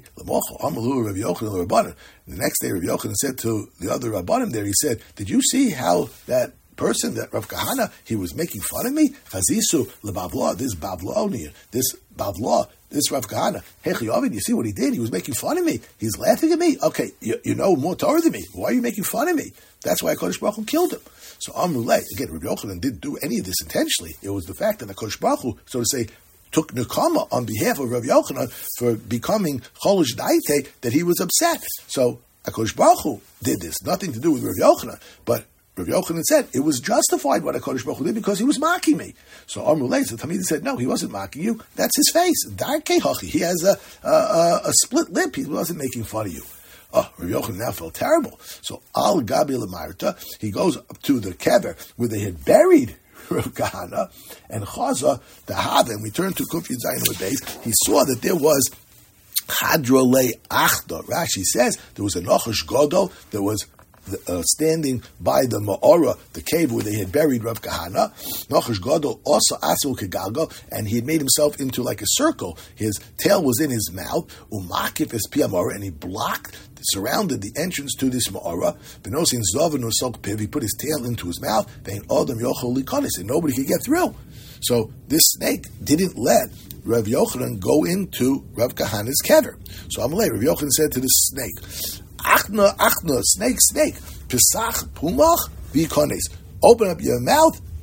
the next day Rav Yochanan said to the other Rabbanim there, he said, did you see how that person, that Rav Kahana, he was making fun of me? Chazisu lebavla, this Bavla, this Rav Kahana. Hechi Ovid, you see what he did? He was making fun of me. He's laughing at me. Okay, you know more Torah than me. Why are you making fun of me? That's why HaKadosh Baruch Hu killed him. So Amrulay, again, Rav Yochanan didn't do any of this intentionally. It was the fact that HaKadosh Baruch Hu, so to say, took Nekama on behalf of Rav Yochanan for becoming Cholish Daite, that he was upset. So HaKadosh Baruch Hu did this. Nothing to do with Rav Yochanan, but Rav Yochanan said it was justified what HaKadosh Baruch Hu did because he was mocking me. So Amrulay, so Talmid said, no, he wasn't mocking you. That's his face. Darkei Hachi. He has a split lip. He wasn't making fun of you. Oh, Rav Yochanan now felt terrible. So Al Gabi Lamarta, he goes up to the kever where they had buried Rav Kahana, and Chaza, the Hav, and we turned to Kuf Yud Zayin base, he saw that there was Hadra Le Achda. Rashi says there was a Nachash Godol that was standing by the Ma'ora, the cave where they had buried Rav Kahana. Nachash Gadol also asul kegalgal, and he had made himself into like a circle. His tail was in his mouth. Umakif es piyamora, and he surrounded the entrance to this Ma'ora. Benosin zavan or sok piv, he put his tail into his mouth. Vein adam yochel likonis, and nobody could get through. So this snake didn't let Rav Yochanan go into Rav Kahana's kever. So Amalei, Rav Yochanan said to the snake, Achna, snake, Pesach, Pumach, Vikones. Open up your mouth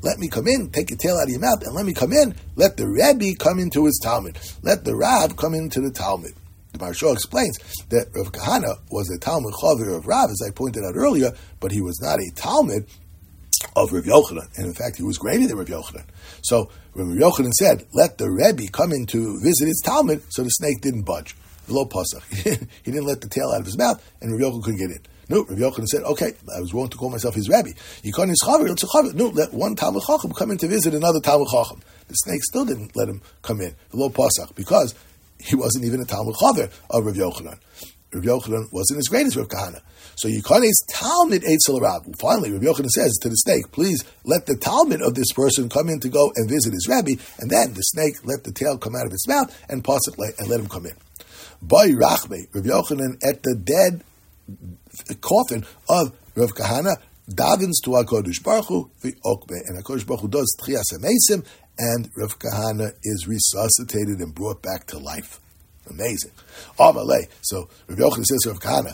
let me come in, take your tail out of your mouth, and let me come in. Let the Rebbe come into his Talmud. Let the Rav come into the Talmud. The Maharsha explains that Rav Kahana was a Talmud Chaver of Rav, as I pointed out earlier, but he was not a Talmud of Rav Yochanan. And in fact, he was greater than Rav Yochanan. So Rav Yochanan said, let the Rebbe come in to visit his Talmud, so the snake didn't budge. Below Pasach. He didn't let the tail out of his mouth, and Rav Yochanan couldn't get in. No, Rav Yochanan said, okay, I was willing to call myself his Rebbe. No, let one Talmud Chacham come in to visit another Talmud Chacham. The snake still didn't let him come in, below Pasach, because he wasn't even a Talmud Chaver of Rav Yochanan. Rav Yochanan wasn't as great as Rav Kahana. So Yikone's Talmud Eitzel Rav. Finally, Rav Yochanan says to the snake, please let the Talmud of this person come in to go and visit his Rebbe, and then the snake let the tail come out of its mouth and Pasach and let him come in. By Rachme, Rav Yochanan at the dead coffin of Rav Kahana davens to HaKadosh Baruch Hu v'okme, and HaKadosh Baruch Hu does Tchias HaMeisim, and Rav Kahana is resuscitated and brought back to life. Amazing. Amalei. So Rav Yochanan says to Rav Kahana,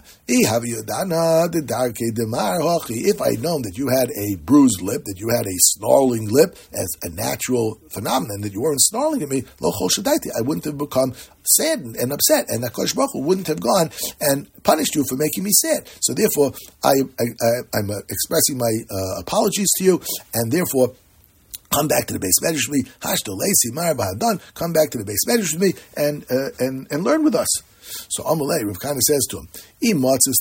if I had known that you had a bruised lip, that you had a snarling lip as a natural phenomenon, that you weren't snarling at me, lo chol shadaiti, I wouldn't have become saddened and upset, and HaKadosh Baruch Hu wouldn't have gone and punished you for making me sad. So therefore, I'm expressing my apologies to you, and therefore, come back to the base medrash with me. Hashto leisi mar ba'adon. Come back to the base medrash with me and learn with us. So Amalei, Rav Kahana says to him, if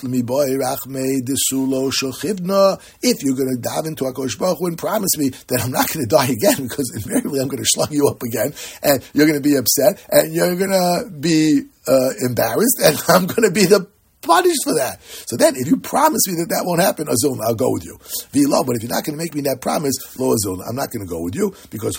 you're going to dive into HaKadosh Baruch Hu and promise me that I'm not going to die again, because invariably I'm going to slug you up again, and you're going to be upset, and you're going to be embarrassed, and I'm going to be the punished for that. So then, if you promise me that won't happen, Azul, I'll go with you. V'lo, but if you're not going to make me that promise, lo Azul, I'm not going to go with you, because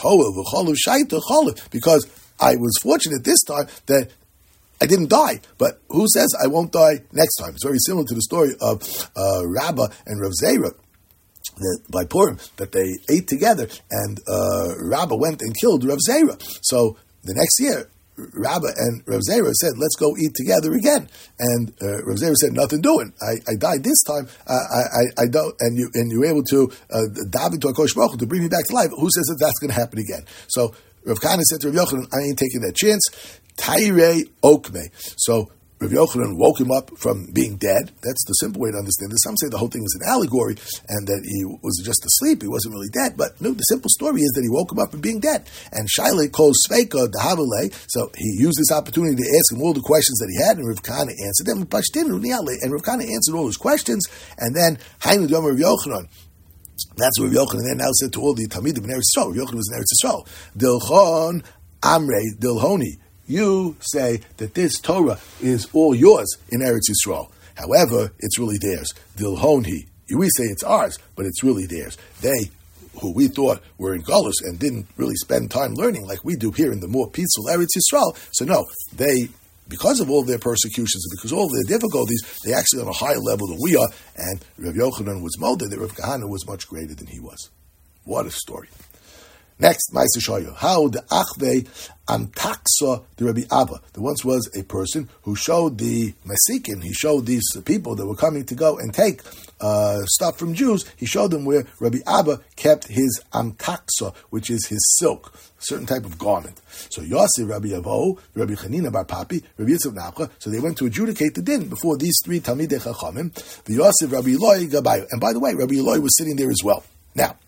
because I was fortunate this time that I didn't die. But who says I won't die next time? It's very similar to the story of Rabbah and Rav Zera by Purim, that they ate together, and Rabbah went and killed Rav Zera. So the next year, Rabbah and Rav Zera said, let's go eat together again. And Rav Zera said, nothing doing. I died this time. I don't, and you were able to dive into HaKadosh Baruch Hu to bring me back to life. Who says that that's going to happen again? So Rav Kahana said to Rav Yochanan, I ain't taking that chance. Tairei okme. So Rav Yochanan woke him up from being dead. That's the simple way to understand this. Some say the whole thing is an allegory and that he was just asleep. He wasn't really dead. But no, the simple story is that he woke him up from being dead. And Shailei calls Sveika Dahavale. So he used this opportunity to ask him all the questions that he had, and Rav Kahana answered them. And Rav Kahana answered all his questions. And then Hainu Yom Rav Yochanan. That's what Rav Yochanan then now said to all the Talmidim in Eretz Yisrael. Rav Yochanan was in Eretz Yisrael. Dilchon Amrei Dilhoni. You say that this Torah is all yours in Eretz Yisrael. However, it's really theirs. Dilhonhi. We say it's ours, but it's really theirs. They, who we thought were in Galus and didn't really spend time learning like we do here in the more peaceful Eretz Yisrael, so no, they, because of all their persecutions and because of all their difficulties, they actually on a higher level than we are, and Rav Yochanan was molded that Rav Kahana was much greater than he was. What a story. Next, Ma'aser Shoyu. How the Achve Amtaksa the Rabbi Abba. There once was a person who showed the Masikin, he showed these people that were coming to go and take stuff from Jews, he showed them where Rabbi Abba kept his Amtaksa, which is his silk, a certain type of garment. So Yosef, Rabbi Avo, Rabbi Chanina Bar Papi, Rabbi Yitzchak Nafcha, so they went to adjudicate the din before these three Talmidei Chachamim, the Yosef, Rabbi Eloi, Gabayu. And by the way, Rabbi Eloi was sitting there as well. Now,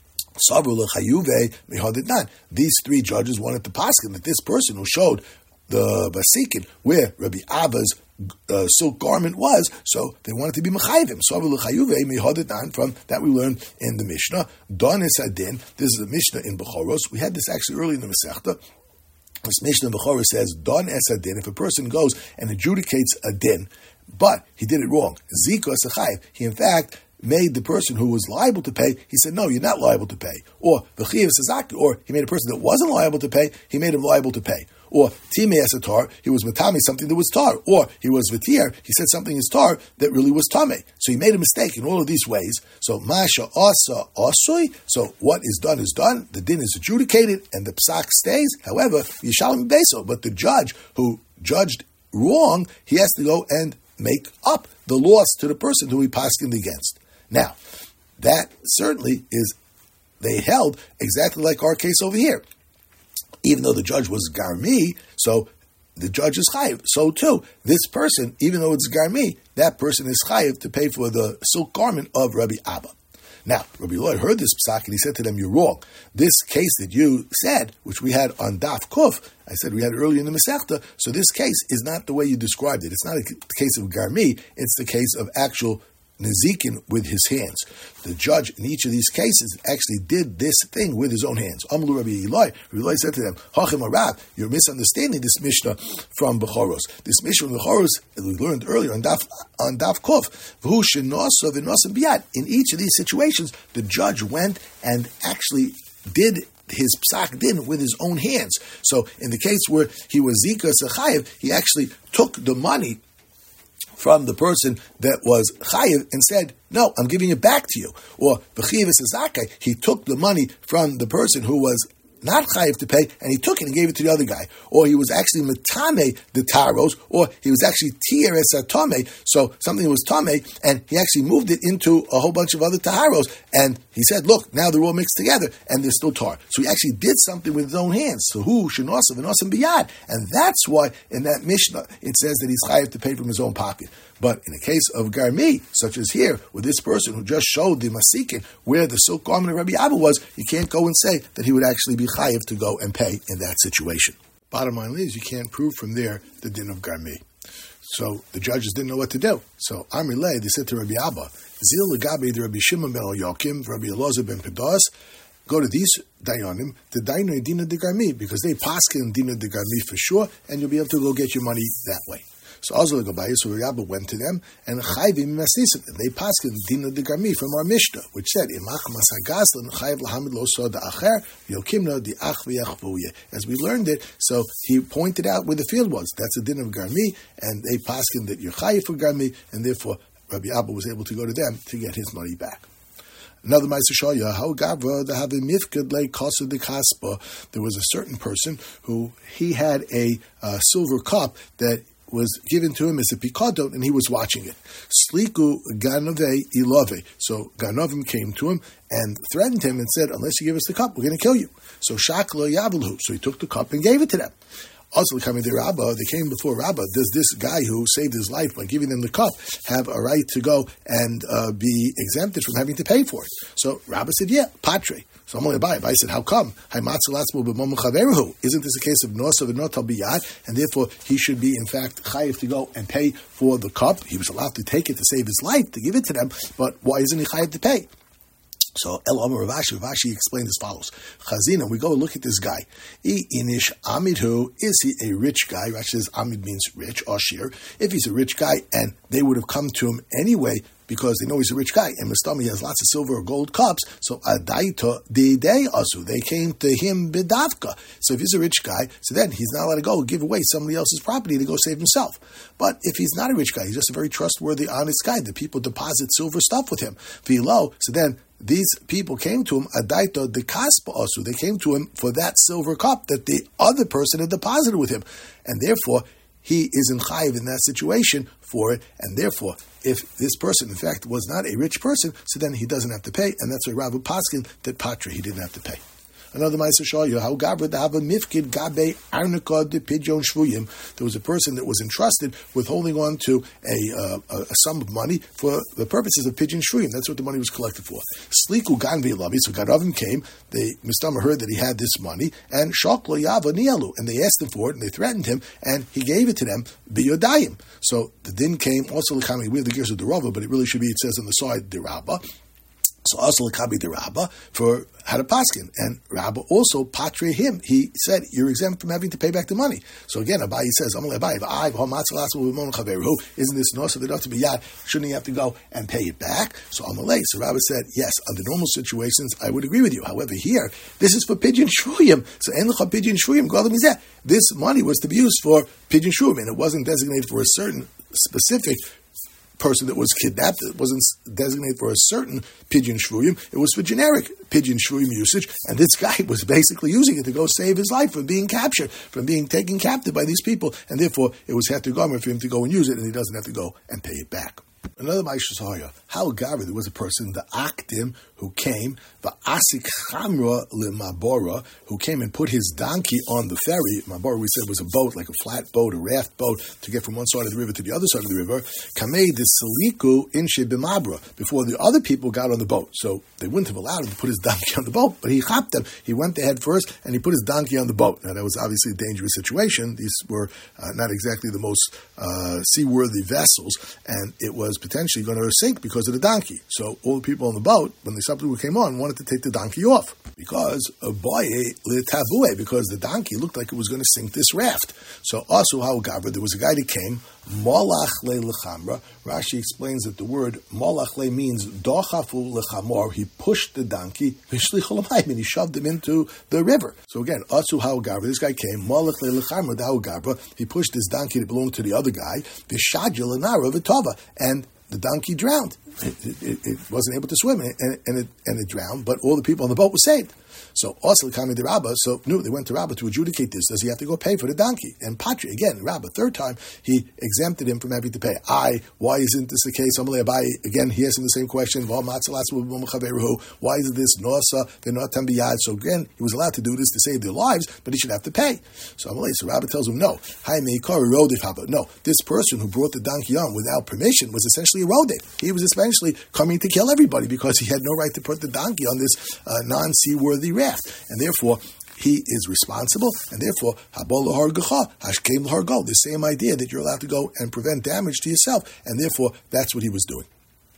these three judges wanted to paskin that this person who showed the basikin where Rabbi Abba's silk garment was, so they wanted to be mechayvim. From that we learned in the Mishnah. Don es adin. This is a Mishnah in Bechoros. We had this actually early in the Masechta. This Mishnah in Bechoros says, Don es adin. If a person goes and adjudicates a din, but he did it wrong, ziko es achayiv. He in fact made the person who was liable to pay, he said, no, you're not liable to pay. Or v'chiv sazaki, or he made a person that wasn't liable to pay, he made him liable to pay. Or timei asatar, he was matami something that was tar. Or he was v'tir, he said something is tar that really was tamei. So he made a mistake in all of these ways. So masha asa asui, so what is done is done, the din is adjudicated, and the psak stays. However, yishalim beso, but the judge who judged wrong, he has to go and make up the loss to the person who he paskined against. Now, that certainly is they held exactly like our case over here. Even though the judge was Garmi, so the judge is chayiv. So too, this person, even though it's Garmi, that person is chayiv to pay for the silk garment of Rabbi Abba. Now, Rabbi Lloyd heard this psak and he said to them, you're wrong. This case that you said, which we had on Daf Kuf, I said we had it earlier in the Masechta, so this case is not the way you described it. It's not a case of Garmi, it's the case of actual Nezikin with his hands. The judge in each of these cases actually did this thing with his own hands. Amlu Rabbi Eloi. Rabbi Eloi said to them, Hachim Arav, you're misunderstanding this Mishnah from Bechoros. This Mishnah from Bechoros, as we learned earlier on Daf Kuf, V'hu shenosav v'nosam biyad. In each of these situations, the judge went and actually did his psak din with his own hands. So in the case where he was Zika Sachayev, he actually took the money from the person that was chayiv and said, no, I'm giving it back to you. Or b'chiv zakai, he took the money from the person who was not chayiv to pay, and he took it and gave it to the other guy. Or he was actually metame the taros, or he was actually tier esatome, so something was tame, and he actually moved it into a whole bunch of other taharos, and he said, look, now they're all mixed together, and they're still tar. So he actually did something with his own hands. So who shenosav and osam biyad, and that's why in that Mishnah it says that he's chayiv to pay from his own pocket. But in the case of Garmi, such as here, with this person who just showed the Masikin where the silk garment of Rabbi Abba was, you can't go and say that he would actually be chayiv to go and pay in that situation. Bottom line is, you can't prove from there the din of Garmi. So the judges didn't know what to do. So Amrilei, they said to Rabbi Abba, Zil legabe the Rabbi Shimon ben Yokim, Rabbi Elazar ben Pedas, go to these dayanim, the dainu dina de Garmi, because they paskin dina de Garmi for sure, and you'll be able to go get your money that way. So Rabbi went to them and chayvim masisim. They paskin dina de Garmi from our Mishnah, which said imach masagaslan chayv lahamid lo soda acher yokimna di ach v'yachvuye. As we learned it, so he pointed out where the field was. That's a din of Garmi, and they paskin that you're chayiv for Garmi, and therefore Rabbi Abba was able to go to them to get his money back. Another Ma'aser Shaya, how Gavra, the have a mifkad like Kasa de Kaspa. There was a certain person who he had a silver cup that was given to him as a pikadon, and he was watching it. Sliku ganove ilove. So Ganovim came to him and threatened him and said, unless you give us the cup, we're going to kill you. So Shakla Yavalhu. So he took the cup and gave it to them. Also, coming to Rabbah, they came before Rabbah. Does this guy who saved his life by giving them the cup have a right to go and be exempted from having to pay for it? So Rabbah said, yeah, patre. So Abai said, how come? Isn't this a case of nosav and notal biyad? And therefore, he should be, in fact, chayiv to go and pay for the cup. He was allowed to take it to save his life, to give it to them, but why isn't he chayiv to pay? So El Omer Ravashi explained as follows: Chazina, we go look at this guy. Inish Amidhu, is he a rich guy? Rashi says Amid means rich, Ashir. If he's a rich guy, and they would have come to him anyway because they know he's a rich guy, and Mustami has lots of silver or gold cups, so Adaita Didei Asu, they came to him bidavka. So if he's a rich guy, so then he's not allowed to go give away somebody else's property to go save himself. But if he's not a rich guy, he's just a very trustworthy, honest guy, the people deposit silver stuff with him. V'lo, so then these people came to him, Adaita de Kaspa Asu, they came to him for that silver cup that the other person had deposited with him. And therefore, he is in chayiv in that situation for it, and therefore, if this person, in fact, was not a rich person, so then he doesn't have to pay, and that's why Rav Paskin that Patra, he didn't have to pay. Another Ma'aser Shaya, how Gabra to have a mifkid gabe arnika de pidyon shvuyim. There was a person that was entrusted with holding on to a sum of money for the purposes of pidyon shvuyim. That's what the money was collected for. Sliku ganvi lavi. So Garavim came. The Mistama heard that he had this money, and shoklo yava nialu, and they asked him for it, and they threatened him, and he gave it to them biyodayim. So the din came also l'kami. We have the gears of the Rava, but it really should be. It says on the side the Rabbah. So also l'kabi the Rabbah for had a paskin, and Rabbah also patre him. He said, "You're exempt from having to pay back the money." So again, Abai says, "Amalei Abai, isn't this nosa the to be yad? Shouldn't he have to go and pay it back?" So Amalei, so Rabbah said, "Yes, under normal situations, I would agree with you. However, here this is for pidyon shvuyim. So enlecha pidyon shvuyim gadol mizeh. This money was to be used for pidyon shvuyim, and it wasn't designated for a certain specific person that was kidnapped. It wasn't designated for a certain pidyon shvuyim. It was for generic pidyon shvuyim usage, and this guy was basically using it to go save his life from being captured, from being taken captive by these people, and therefore it was heter gomer for him to go and use it, and he doesn't have to go and pay it back. Another Ma'aser Shaya, how Gavra, there was a person, the Akdim, who came, va'asik chamra limabora, who came and put his donkey on the ferry. Mabora, we said, was a boat, like a flat boat, a raft boat, to get from one side of the river to the other side of the river. Kamei desaliku inshe b'mabra, before the other people got on the boat. So they wouldn't have allowed him to put his donkey on the boat, but he hopped them. He went ahead first, and he put his donkey on the boat. Now, that was obviously a dangerous situation. These were not exactly the most seaworthy vessels, and it was potentially going to sink because of the donkey. So all the people on the boat, when the substitute came on, wanted to take the donkey off because the donkey looked like it was going to sink this raft. So also how Gabra, there was a guy that came, Molach le lechamra. Rashi explains that the word Molach le means dochafu lechamor. He pushed the donkey, and he shoved him into the river. So again, Atsu how Gabra, this guy came, Molach le lechamra, the Gabra. He pushed his donkey that belonged to the other guy, v'shadja lenara v'tova, and the donkey drowned. It wasn't able to swim, and it drowned, but all the people on the boat were saved. So also they went to Rabbah to adjudicate this. Does he have to go pay for the donkey? And Patri, again, Rabbah, third time, he exempted him from having to pay. Why isn't this the case? Again, he asked him the same question. Why is this Nosa, they're not Tambiyad? So again, he was allowed to do this to save their lives, but he should have to pay. So Rabbah tells him, no. No, this person who brought the donkey on without permission was essentially a rodef. He was essentially coming to kill everybody because he had no right to put the donkey on this non-seaworthy raft. And therefore, he is responsible, and therefore, the same idea that you're allowed to go and prevent damage to yourself, and therefore, that's what he was doing.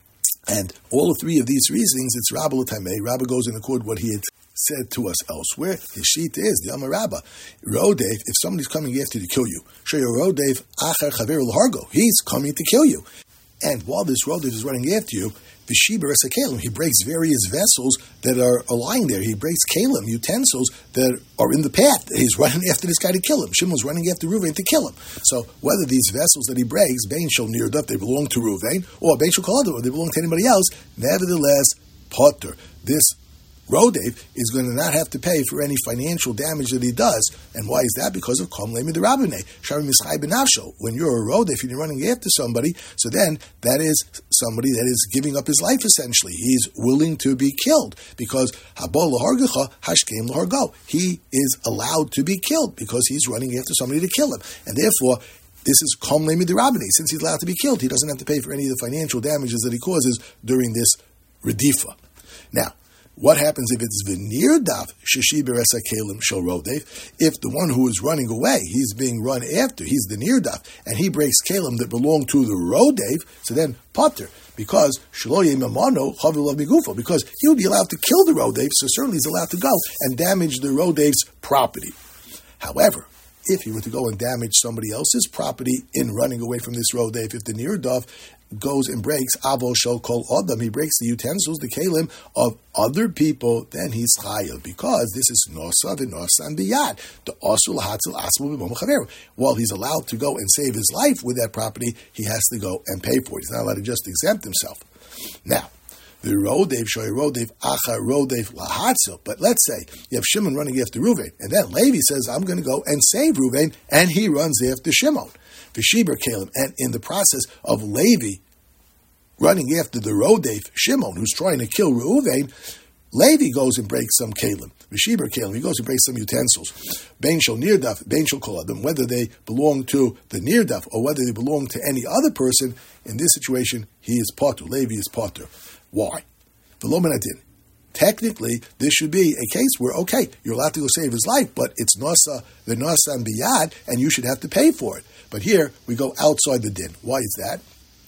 And all three of these reasonings, it's Rabba L'Tamei. Rabba goes in accord with what he had said to us elsewhere. His sheet is the Amar Rabba. Rodef, if somebody's coming after to kill you, Rodef Achar Chaver L'Hargo, he's coming to kill you. And while this Rodef is running after you, V'shiber es kalim, he breaks various vessels that are lying there. He breaks kalim, utensils that are in the path. He's running after this guy to kill him. Shimon's running after Ruvain to kill him. So whether these vessels that he breaks, Bein Shel Nirdaf, they belong to Ruvain, or Bein Shel Koladu, or they belong to anybody else, nevertheless, Potter, this Rodef is going to not have to pay for any financial damage that he does. And why is that? Because of Kom Lemi de Rabbineh. Shari Mischai Benafsho. When you're a Rodef and you're running after somebody, so then that is somebody that is giving up his life essentially. He's willing to be killed because Habol Lahargecha Hashkem Lahargo. He is allowed to be killed because he's running after somebody to kill him. And therefore, this is Kom Lemi de Rabbineh. Since he's allowed to be killed, he doesn't have to pay for any of the financial damages that he causes during this Redifa. Now, what happens if it's v'nirdaf sheshi beresa kalim shel rodef? If the one who is running away, he's being run after, he's the nirdaf, and he breaks kalim that belong to the rodef, so then potter, because shelo yemamano chavil of migufo, because he would be allowed to kill the rodef, so certainly he's allowed to go and damage the rodef's property. However, if he were to go and damage somebody else's property in running away from this rodef, if the nirdaf goes and breaks Avo Shel Kol Adam, he breaks the utensils, the kalim of other people, then he's chayav, because this is nosa v'nosan biyad. The osul hatzil asmu b'mom chaveru. While he's allowed to go and save his life with that property, he has to go and pay for it. He's not allowed to just exempt himself. Now, the Rodef, Shoy Rodef, Acha Rodef, Lahatzel. But let's say you have Shimon running after Ruvain, and then Levi says, I'm going to go and save Ruvain, and he runs after Shimon. V'shiber Kalim, and in the process of Levi running after the Rodef, Shimon, who's trying to kill Reuven, Levi goes and breaks some Kalim. V'shiber Kalim, he goes and breaks some utensils. Bein Shel Nirdaf, Bein Shel Kol Adam, whether they belong to the Nirdaf or whether they belong to any other person, in this situation, he is Potter. Levi is Potter. Why? V'lo min hadin. Technically, this should be a case where, okay, you're allowed to go save his life, but it's Nasa, the Nasa and Biyad, and you should have to pay for it. But here, we go outside the din. Why is that?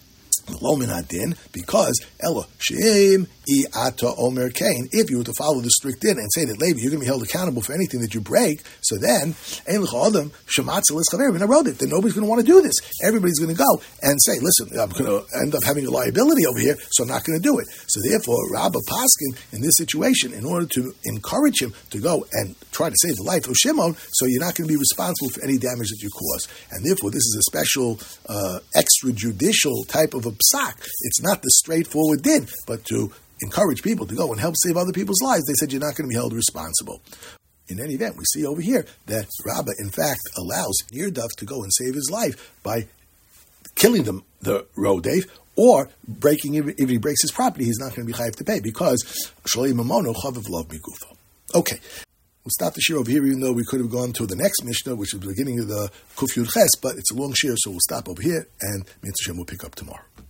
Because Ella Sheim Ata Omer Kain. If you were to follow the strict din and say that Levi, you're going to be held accountable for anything that you break, so then then nobody's going to want to do this. Everybody's going to go and say, listen, I'm going to end up having a liability over here, so I'm not going to do it. So therefore, Rabba Paskin, in this situation, in order to encourage him to go and try to save the life of Shimon, so you're not going to be responsible for any damage that you cause. And therefore, this is a special extrajudicial type of a psak. It's not the straightforward din, but to encourage people to go and help save other people's lives, they said you're not going to be held responsible. In any event, we see over here that Rabbah, in fact, allows Nirdaf to go and save his life by killing the Rodef, or if he breaks his property, he's not going to be chayav to pay because shalei mamono chavav lov migufo. Okay. We'll stop the shir over here, even though we could have gone to the next Mishnah, which is the beginning of the Kuf Yud Ches, but it's a long shir, so we'll stop over here, and Mitzvah Shem will pick up tomorrow.